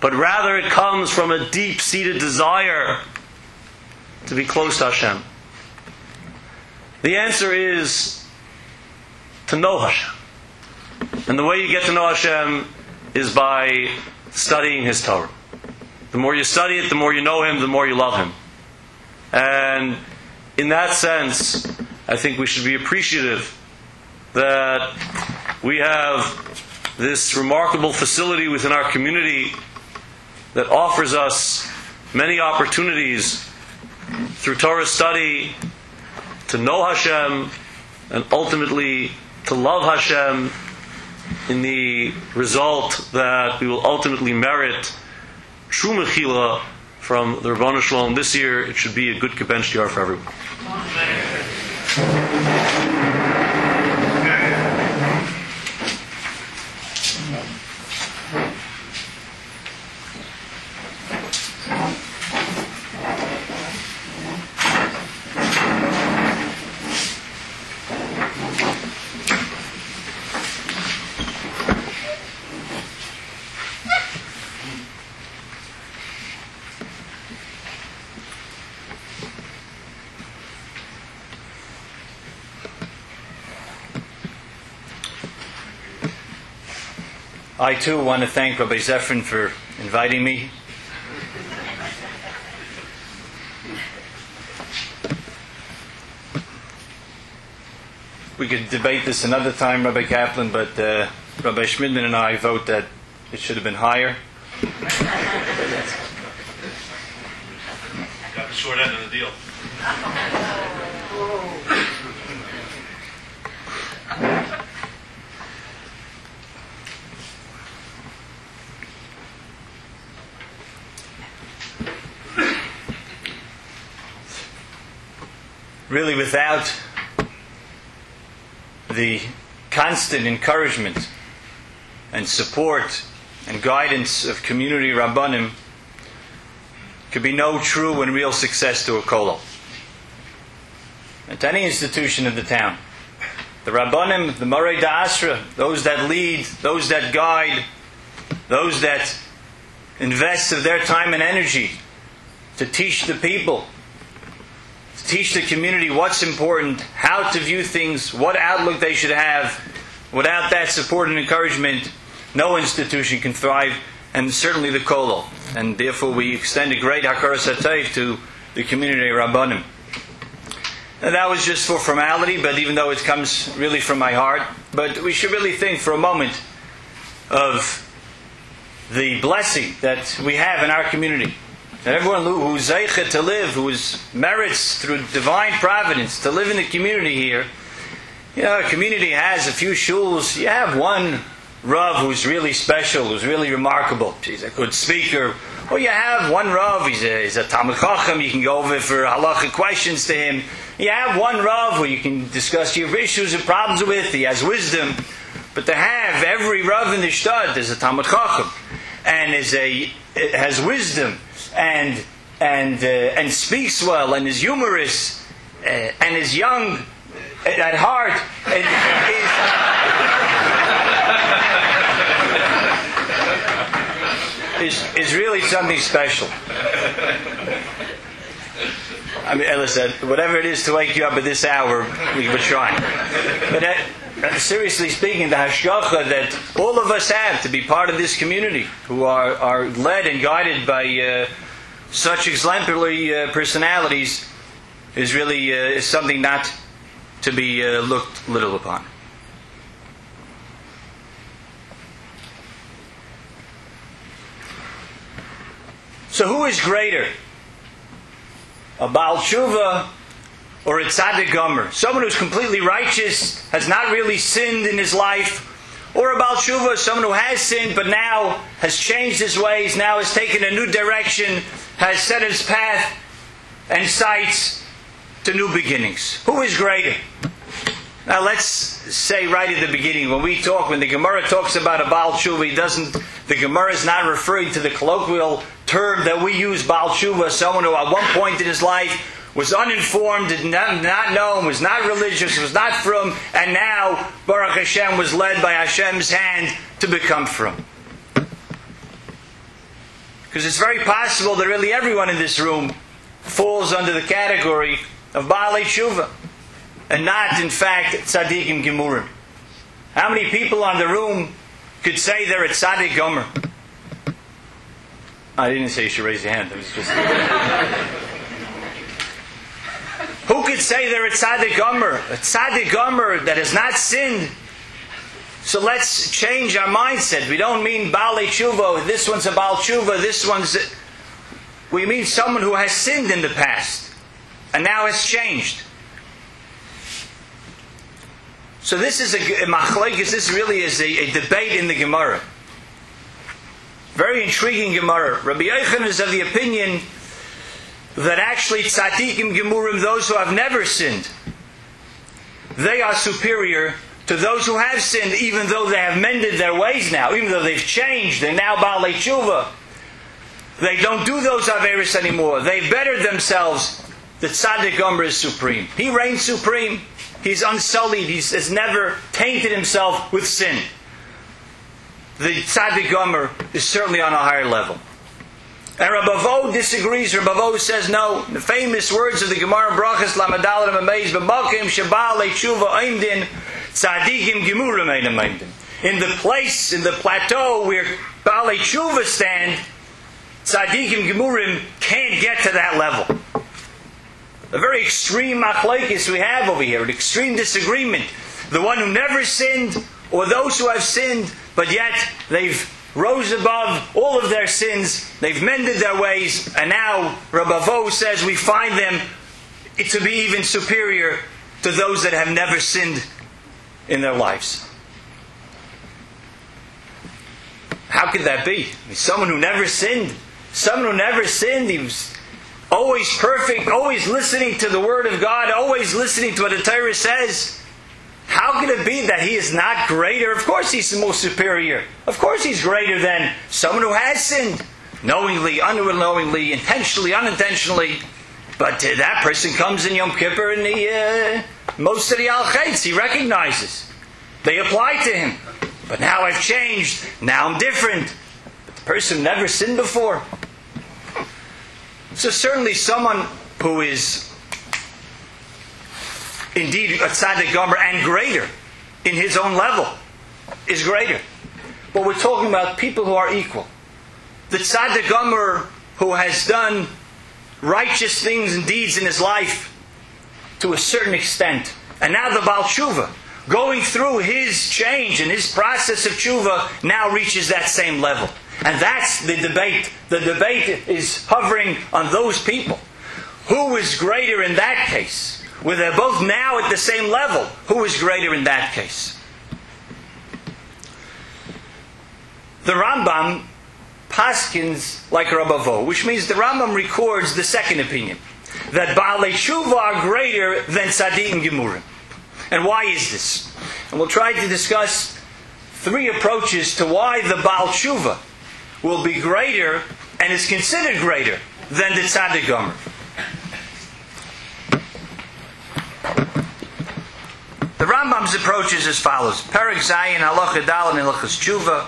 but rather it comes from a deep-seated desire to be close to Hashem? The answer is to know Hashem. And the way you get to know Hashem is by studying His Torah. The more you study it, the more you know Him, the more you love Him. And in that sense, I think we should be appreciative that we have this remarkable facility within our community that offers us many opportunities through Torah study to know Hashem and ultimately to love Hashem, in the result that we will ultimately merit true mechila from the Rabbanu Shalom. This year it should be a good Kibben Sh'yar for everyone. I too want to thank Rabbi Zefrin for inviting me. We could debate this another time, Rabbi Kaplan, but Rabbi Schmidman and I vote that it should have been higher. Got the short end of the deal. Really, without the constant encouragement and support and guidance of community Rabbanim, could be no true and real success to a kollel, and to any institution of the town. The Rabbanim, the Morei D'Asra, those that lead, those that guide, those that invest of their time and energy to teach the people, to teach the community what's important, how to view things, what outlook they should have. Without that support and encouragement, no institution can thrive, and certainly the kollel. And therefore we extend a great hakaras hatov to the community Rabbanim. And that was just for formality, but even though it comes really from my heart, but we should really think for a moment of the blessing that we have in our community. And everyone who's zeichet to live, who's merits through divine providence to live in the community here. You know, a community has a few shuls. You have one Rav who's really special, who's really remarkable. He's a good speaker. Or you have one Rav, he's a Talmid Chacham, you can go over for halachic questions to him. You have one Rav who you can discuss your issues and problems with, he has wisdom. But to have every Rav in the shtad is a Talmid Chacham, and has wisdom, and speaks well, and is humorous, and is young at heart, is really something special. I mean, listen, whatever it is to wake you up at this hour, we're trying. But seriously speaking, the hashgacha that all of us have to be part of this community, who are led and guided by such exemplary personalities, is really is something not to be looked little upon. So who is greater? A Baal Tshuva or a Tzaddik Gomer? Someone who's completely righteous, has not really sinned in his life, or a Baal Tshuva, someone who has sinned but now has changed his ways, now has taken a new direction, has set his path and sights to new beginnings. Who is greater? Now let's say right at the beginning, when the Gemara talks about a Baal Tshuva, the Gemara is not referring to the colloquial term that we use, Baal Tshuva, someone who at one point in his life was uninformed, did not know, was not religious, was not frum, and now, Baruch Hashem, was led by Hashem's hand to become frum. Because it's very possible that really everyone in this room falls under the category of Baalei Tshuva, and not, in fact, Tzadikim Gemurim. How many people in the room could say they're a Tzadik Gomer? I didn't say you should raise your hand. It was just... Who could say they're a Tzadik Gomer? A Tzadik Gomer that has not sinned. So let's change our mindset. We don't mean Baalei Tshuva. This one's a Baal Tshuva. This one's... We mean someone who has sinned in the past and now has changed. So this is a machlekes. This really is a debate in the Gemara. Very intriguing Gemara. Rabbi Yochanan is of the opinion that actually tzadikim gemurim, those who have never sinned, they are superior to those who have sinned, even though they have mended their ways now, even though they've changed, they're now Baalei Tshuva. They don't do those averis anymore. They've bettered themselves. The tzaddik gomer is supreme. He reigns supreme. He's unsullied. He has never tainted himself with sin. The tzaddik gomer is certainly on a higher level. And Rabavo disagrees. Rabavo says no. The famous words of the Gemara Brachas Lamadal and Amaze, B'makim Shabal Tshuva Oimdin Tzadikim Gemurim Einam Oimdin. In the place, in the plateau where Baalei Tshuva stand, Tzadikim Gemurim can't get to that level. A very extreme machlekes we have over here, an extreme disagreement. The one who never sinned, or those who have sinned, but yet they've rose above all of their sins, they've mended their ways, and now Rabavo says we find them to be even superior to those that have never sinned in their lives. How could that be? I mean, someone who never sinned, he was always perfect, always listening to the Word of God, always listening to what the Torah says. How can it be that he is not greater? Of course he's the most superior. Of course he's greater than someone who has sinned. Knowingly, unknowingly, intentionally, unintentionally. But that person comes in Yom Kippur and most of the al-chaitz he recognizes. They apply to him. But now I've changed. Now I'm different. But the person never sinned before. So certainly someone who is indeed a tzaddik gomer and greater in his own level is greater. But we're talking about people who are equal. The tzaddik gomer who has done righteous things and deeds in his life to a certain extent. And now the Baal Tshuva, going through his change and his process of tshuva, now reaches that same level. And that's the debate. The debate is hovering on those people. Who is greater in that case? Where they're both now at the same level. Who is greater in that case? The Rambam paskins like Rabavo, which means the Rambam records the second opinion, that Baalei Tshuva are greater than Tzadikim Gemurim. And why is this? And we'll try to discuss three approaches to why the Baal Tshuva will be greater and is considered greater than the Tzaddik Gomer. The Rambam's approach is as follows. Perek Zayin Halacha Daled in Hilchos Tshuva.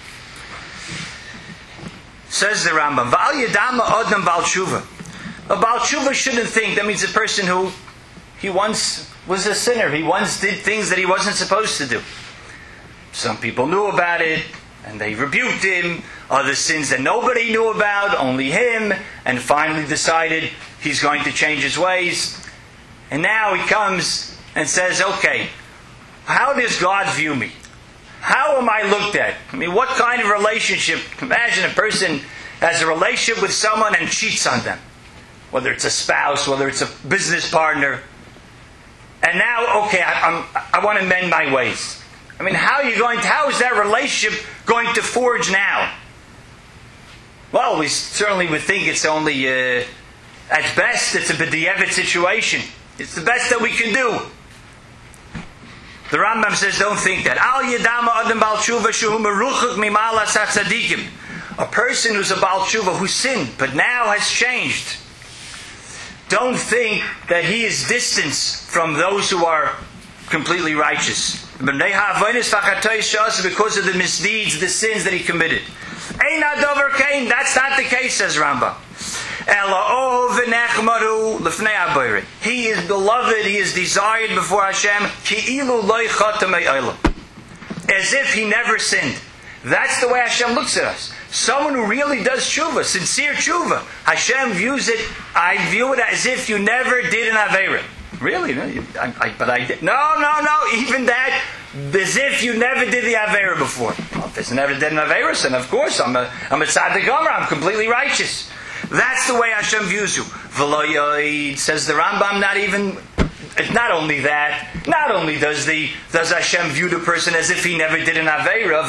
Says the Rambam, V'al Yadama Odam Baal Tshuva. A Baal Tshuva shouldn't think, that means a person who he once was a sinner. He once did things that he wasn't supposed to do. Some people knew about it, and they rebuked him. Other sins that nobody knew about, only him, and finally decided he's going to change his ways. And now he comes and says, okay, how does God view me? How am I looked at? I mean, what kind of relationship? Imagine a person has a relationship with someone and cheats on them. Whether it's a spouse, whether it's a business partner. And now, okay, I want to mend my ways. I mean, how is that relationship going to forge now? Well, we certainly would think it's only, at best, it's a b'di'evet situation. It's the best that we can do. The Rambam says, don't think that. Al yadama adam Baal Tshuva shehu meruchak mimalas hatzadikim. A person who's a Baal Tshuva who sinned, but now has changed. Don't think that he is distanced from those who are completely righteous. Because of the misdeeds, the sins that he committed. Ein adover kain. That's not the case, says Rambam. He is beloved, he is desired before Hashem, as if he never sinned. That's the way Hashem looks at us. Someone who really does tshuva, sincere tshuva, Hashem views it, I view it as if you never did an Aveira. Really? But I did. No, even that, as if you never did the Aveira before. Well, if there's never did an Aveira, then of course I'm a tzaddik gomer, I'm completely righteous. That's the way Hashem views you. V'lo says the Rambam, not only that, not only does Hashem view the person as if he never did an Aveira,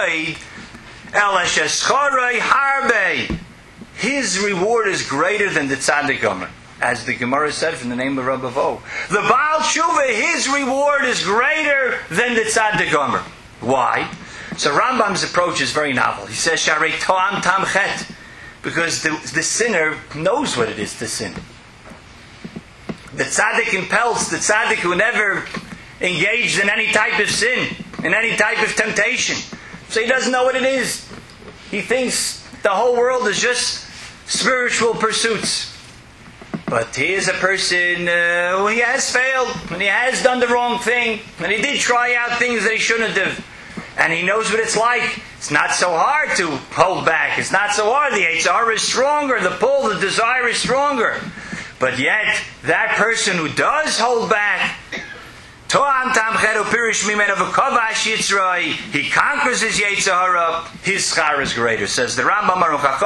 his reward is greater than the tzaddik gomer. As the Gemara said from the name of Rabbi Vo. The Baal Tshuva, his reward is greater than the tzaddik gomer. Why? So Rambam's approach is very novel. He says, Sharei to'am tam chet. Because the sinner knows what it is to sin. The tzaddik impels, the tzaddik who never engaged in any type of sin, in any type of temptation. So he doesn't know what it is. He thinks the whole world is just spiritual pursuits. But he is a person who he has failed, and he has done the wrong thing, and he did try out things that he shouldn't have. And he knows what it's like. It's not so hard to hold back. It's not so hard. The Eitzar is stronger. The pull, the desire is stronger. But yet, that person who does hold back, he conquers his Yetzirah, his schar is greater. Says the Rambam,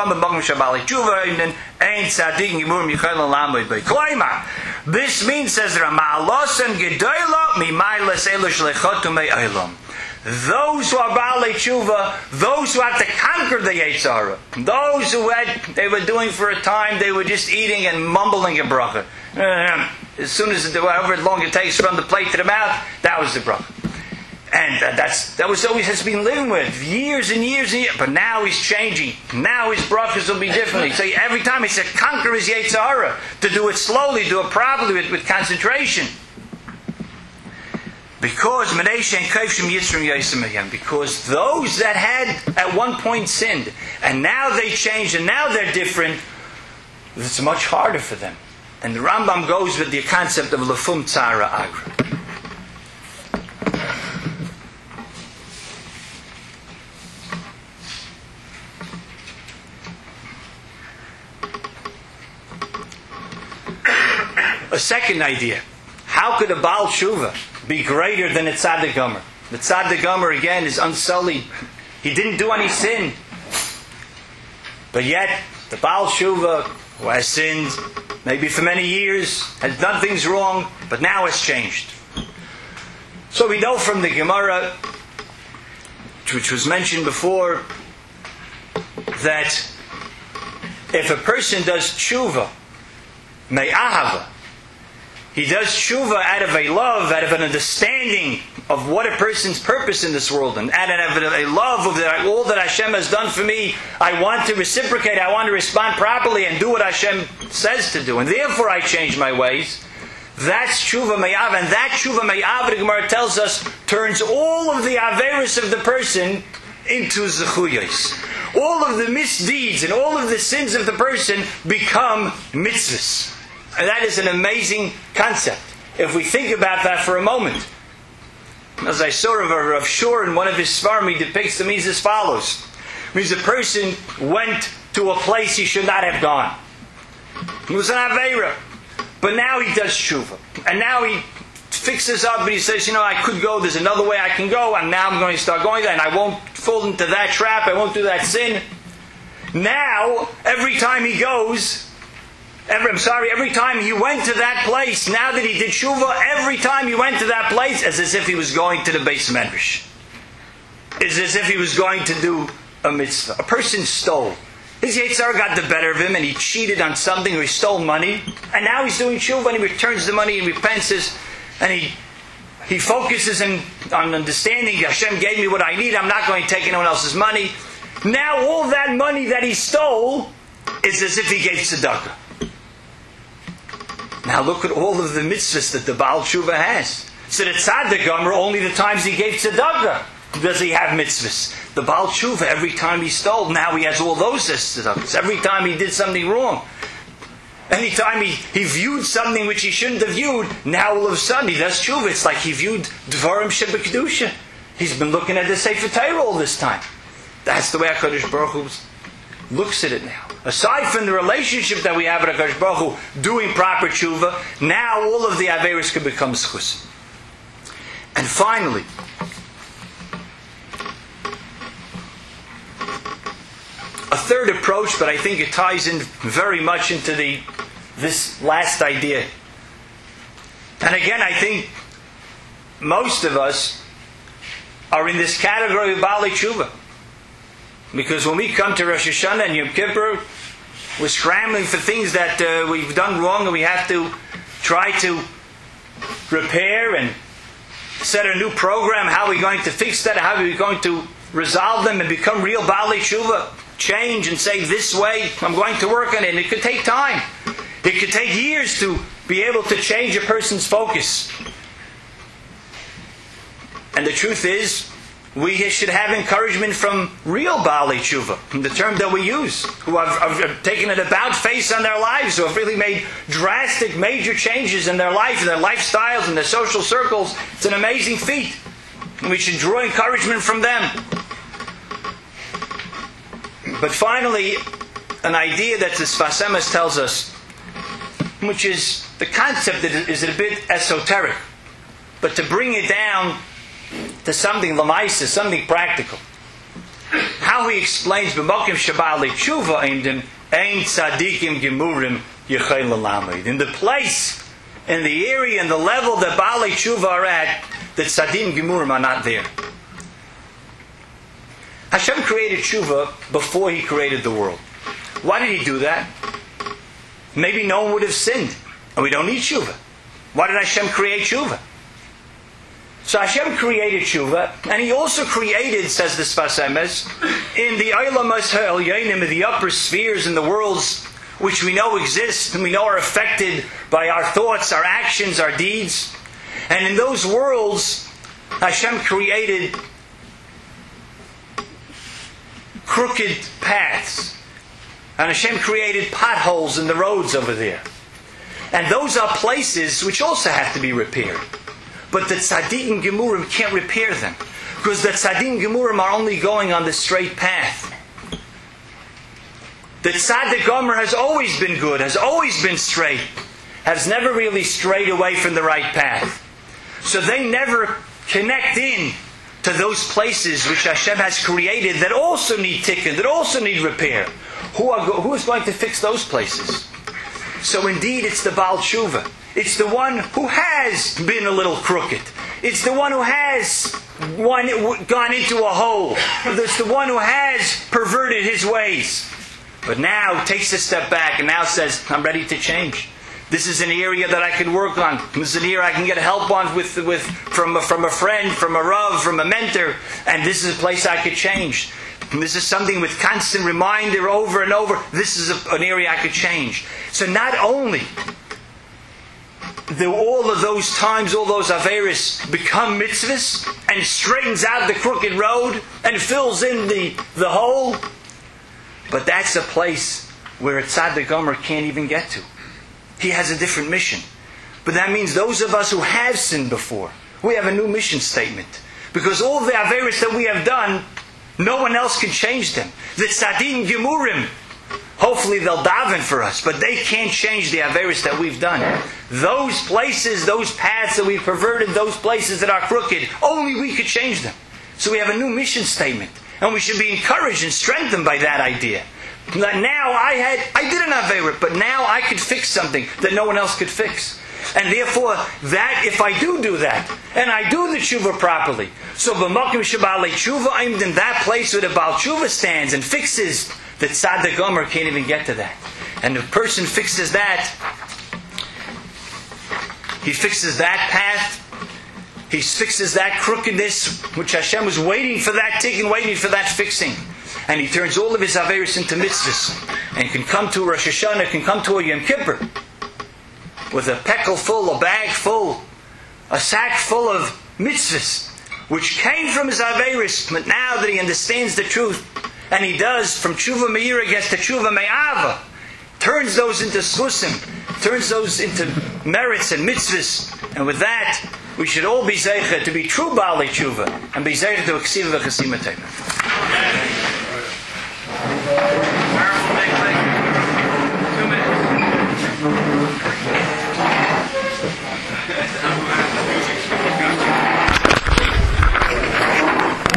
this means, says the Rambam, those who are Baalei Tshuva, those who have to conquer the Yetzirah, those who they were doing for a time, they were just eating and mumbling a bracha. As soon as, however long it takes from the plate to the mouth, that was the bracha. And that was always has been living with years and years and years. But now he's changing. Now his brachas will be differently. So every time he said, conquer his Yetzirah, to do it slowly, do it properly, with concentration. Because those that had at one point sinned, and now they changed, and now they're different, it's much harder for them. And the Rambam goes with the concept of lefum tzara agra. A second idea. How could a Baal Tshuva be greater than a tzaddik gomer? The tzaddik gomer, again, is unsullied. He didn't do any sin. But yet, the Baal Tshuva, who has sinned, maybe for many years, has done things wrong, but now has changed. So we know from the Gemara, which was mentioned before, that if a person does tshuva, me'ahava, he does tshuva out of a love, out of an understanding of what a person's purpose in this world, and out of a love of all that Hashem has done for me. I want to reciprocate, I want to respond properly and do what Hashem says to do, and therefore I change my ways. That's tshuva me'av, and that tshuva me'av, the Gemara tells us, turns all of the averis of the person into zechuyos. All of the misdeeds and all of the sins of the person become mitzvahs. And that is an amazing concept. If we think about that for a moment. As I saw Rav Shur in one of his svarim, he depicts the means as follows. It means a person went to a place he should not have gone. He was an Aveira. But now he does tshuva. And now he fixes up and he says, I could go, there's another way I can go, and now I'm going to start going there, and I won't fall into that trap, I won't do that sin. Now, every time he goes, every time he went to that place, now that he did tshuva, every time he went to that place, it's as if he was going to the Beis Medrash. It's as if he was going to do a mitzvah. A person stole. His Yetzirah got the better of him, and he cheated on something, or he stole money, and now he's doing tshuva, and he returns the money and repents, and he focuses on understanding, Hashem gave me what I need, I'm not going to take anyone else's money. Now all that money that he stole is as if he gave tzedakah. Now look at all of the mitzvahs that the Baal Tshuva has. So the tzaddik gomer, only the times he gave tzedakah. does he have mitzvahs? The Baal Tshuva, every time he stole, now he has all those tzedakos. Every time he did something wrong, anytime he viewed something which he shouldn't have viewed, now all of a sudden he does tshuva. It's like he viewed Dvarim Shebekdusha. He's been looking at the Sefer Torah all this time. That's the way HaKadosh Baruch Hu looks at it now. Aside from the relationship that we have with HaKadosh Baruch Hu doing proper tshuva, now all of the Averis can become schus. And finally, a third approach, but I think it ties in very much into this last idea. And again, I think most of us are in this category of Baalei Tshuva. Because when we come to Rosh Hashanah and Yom Kippur, we're scrambling for things that we've done wrong, and we have to try to repair and set a new program. How are we going to fix that? How are we going to resolve them and become real Baalei Tshuva? Change and say, this way, I'm going to work on it. And it could take time. It could take years to be able to change a person's focus. And the truth is, we should have encouragement from real Baalei Tshuva, the term that we use, who have taken an about face on their lives, who have really made drastic, major changes in their life, in their lifestyles, in their social circles. It's an amazing feat. And we should draw encouragement from them. But finally, an idea that the Sfas Emes tells us, which is the concept that is a bit esoteric, but to bring it down to something lamaisa, something practical. How he explains b'mokim shebaalei tshuva imdim ein tzadikim gemurim yechel l'lamed. In the place, in the area, in the level that baalei tshuva are at, that tzadim gemurim are not there. Hashem created tshuva before He created the world. Why did He do that? Maybe no one would have sinned, and we don't need tshuva. Why did Hashem create tshuva? So Hashem created tshuva, and He also created, says the Sfas Emes, in the Eilamas Ha'elyonim, in the upper spheres, in the worlds which we know exist, and we know are affected by our thoughts, our actions, our deeds. And in those worlds, Hashem created crooked paths. And Hashem created potholes in the roads over there. And those are places which also have to be repaired. But the tzaddikim gemurim can't repair them. Because the tzaddikim gemurim are only going on the straight path. The tzaddik gomer has always been good, has always been straight, has never really strayed away from the right path. So they never connect in to those places which Hashem has created that also need tikkun, that also need repair. Who is going to fix those places? So indeed, it's the Baal Tshuva. It's the one who has been a little crooked. It's the one who has gone into a hole. It's the one who has perverted his ways. But now takes a step back and now says, I'm ready to change. This is an area that I can work on. This is an area I can get help on from a friend, from a rav, from a mentor. And this is a place I could change. And this is something with constant reminder over and over. This is an area I could change. So not only do all of those times, all those averis become mitzvahs and straightens out the crooked road and fills in the hole, but that's a place where a tzaddik gomer can't even get to. He has a different mission. But that means those of us who have sinned before, we have a new mission statement. Because all the averis that we have done, no one else can change them. The tzadim gemurim, hopefully they'll daven for us, but they can't change the averis that we've done. Those places, those paths that we've perverted, those places that are crooked, only we could change them. So we have a new mission statement. And we should be encouraged and strengthened by that idea. Now I did an aveira, but now I could fix something that no one else could fix. And therefore, that if I do that, and I do the tshuva properly, so b'makim shebaalei tshuva, I'm in that place where the Baal Tshuva stands and fixes, the tzaddik gomer can't even get to that. And the person fixes that, he fixes that path, he fixes that crookedness, which Hashem was waiting for that tikkun, waiting for that fixing. And he turns all of his averis into mitzvahs. And can come to Rosh Hashanah, can come to a Yom Kippur with a pekel full, a bag full, a sack full of mitzvahs. which came from his Averis, but now that he understands the truth, and he does, from Tshuva Meira gets to Tshuva Me'ava, turns those into Schusim, turns those into merits and mitzvahs, and with that, we should all be zeicha to be true Baalei Tshuva, and be zeicha to Ksiva V'Chasima Teva.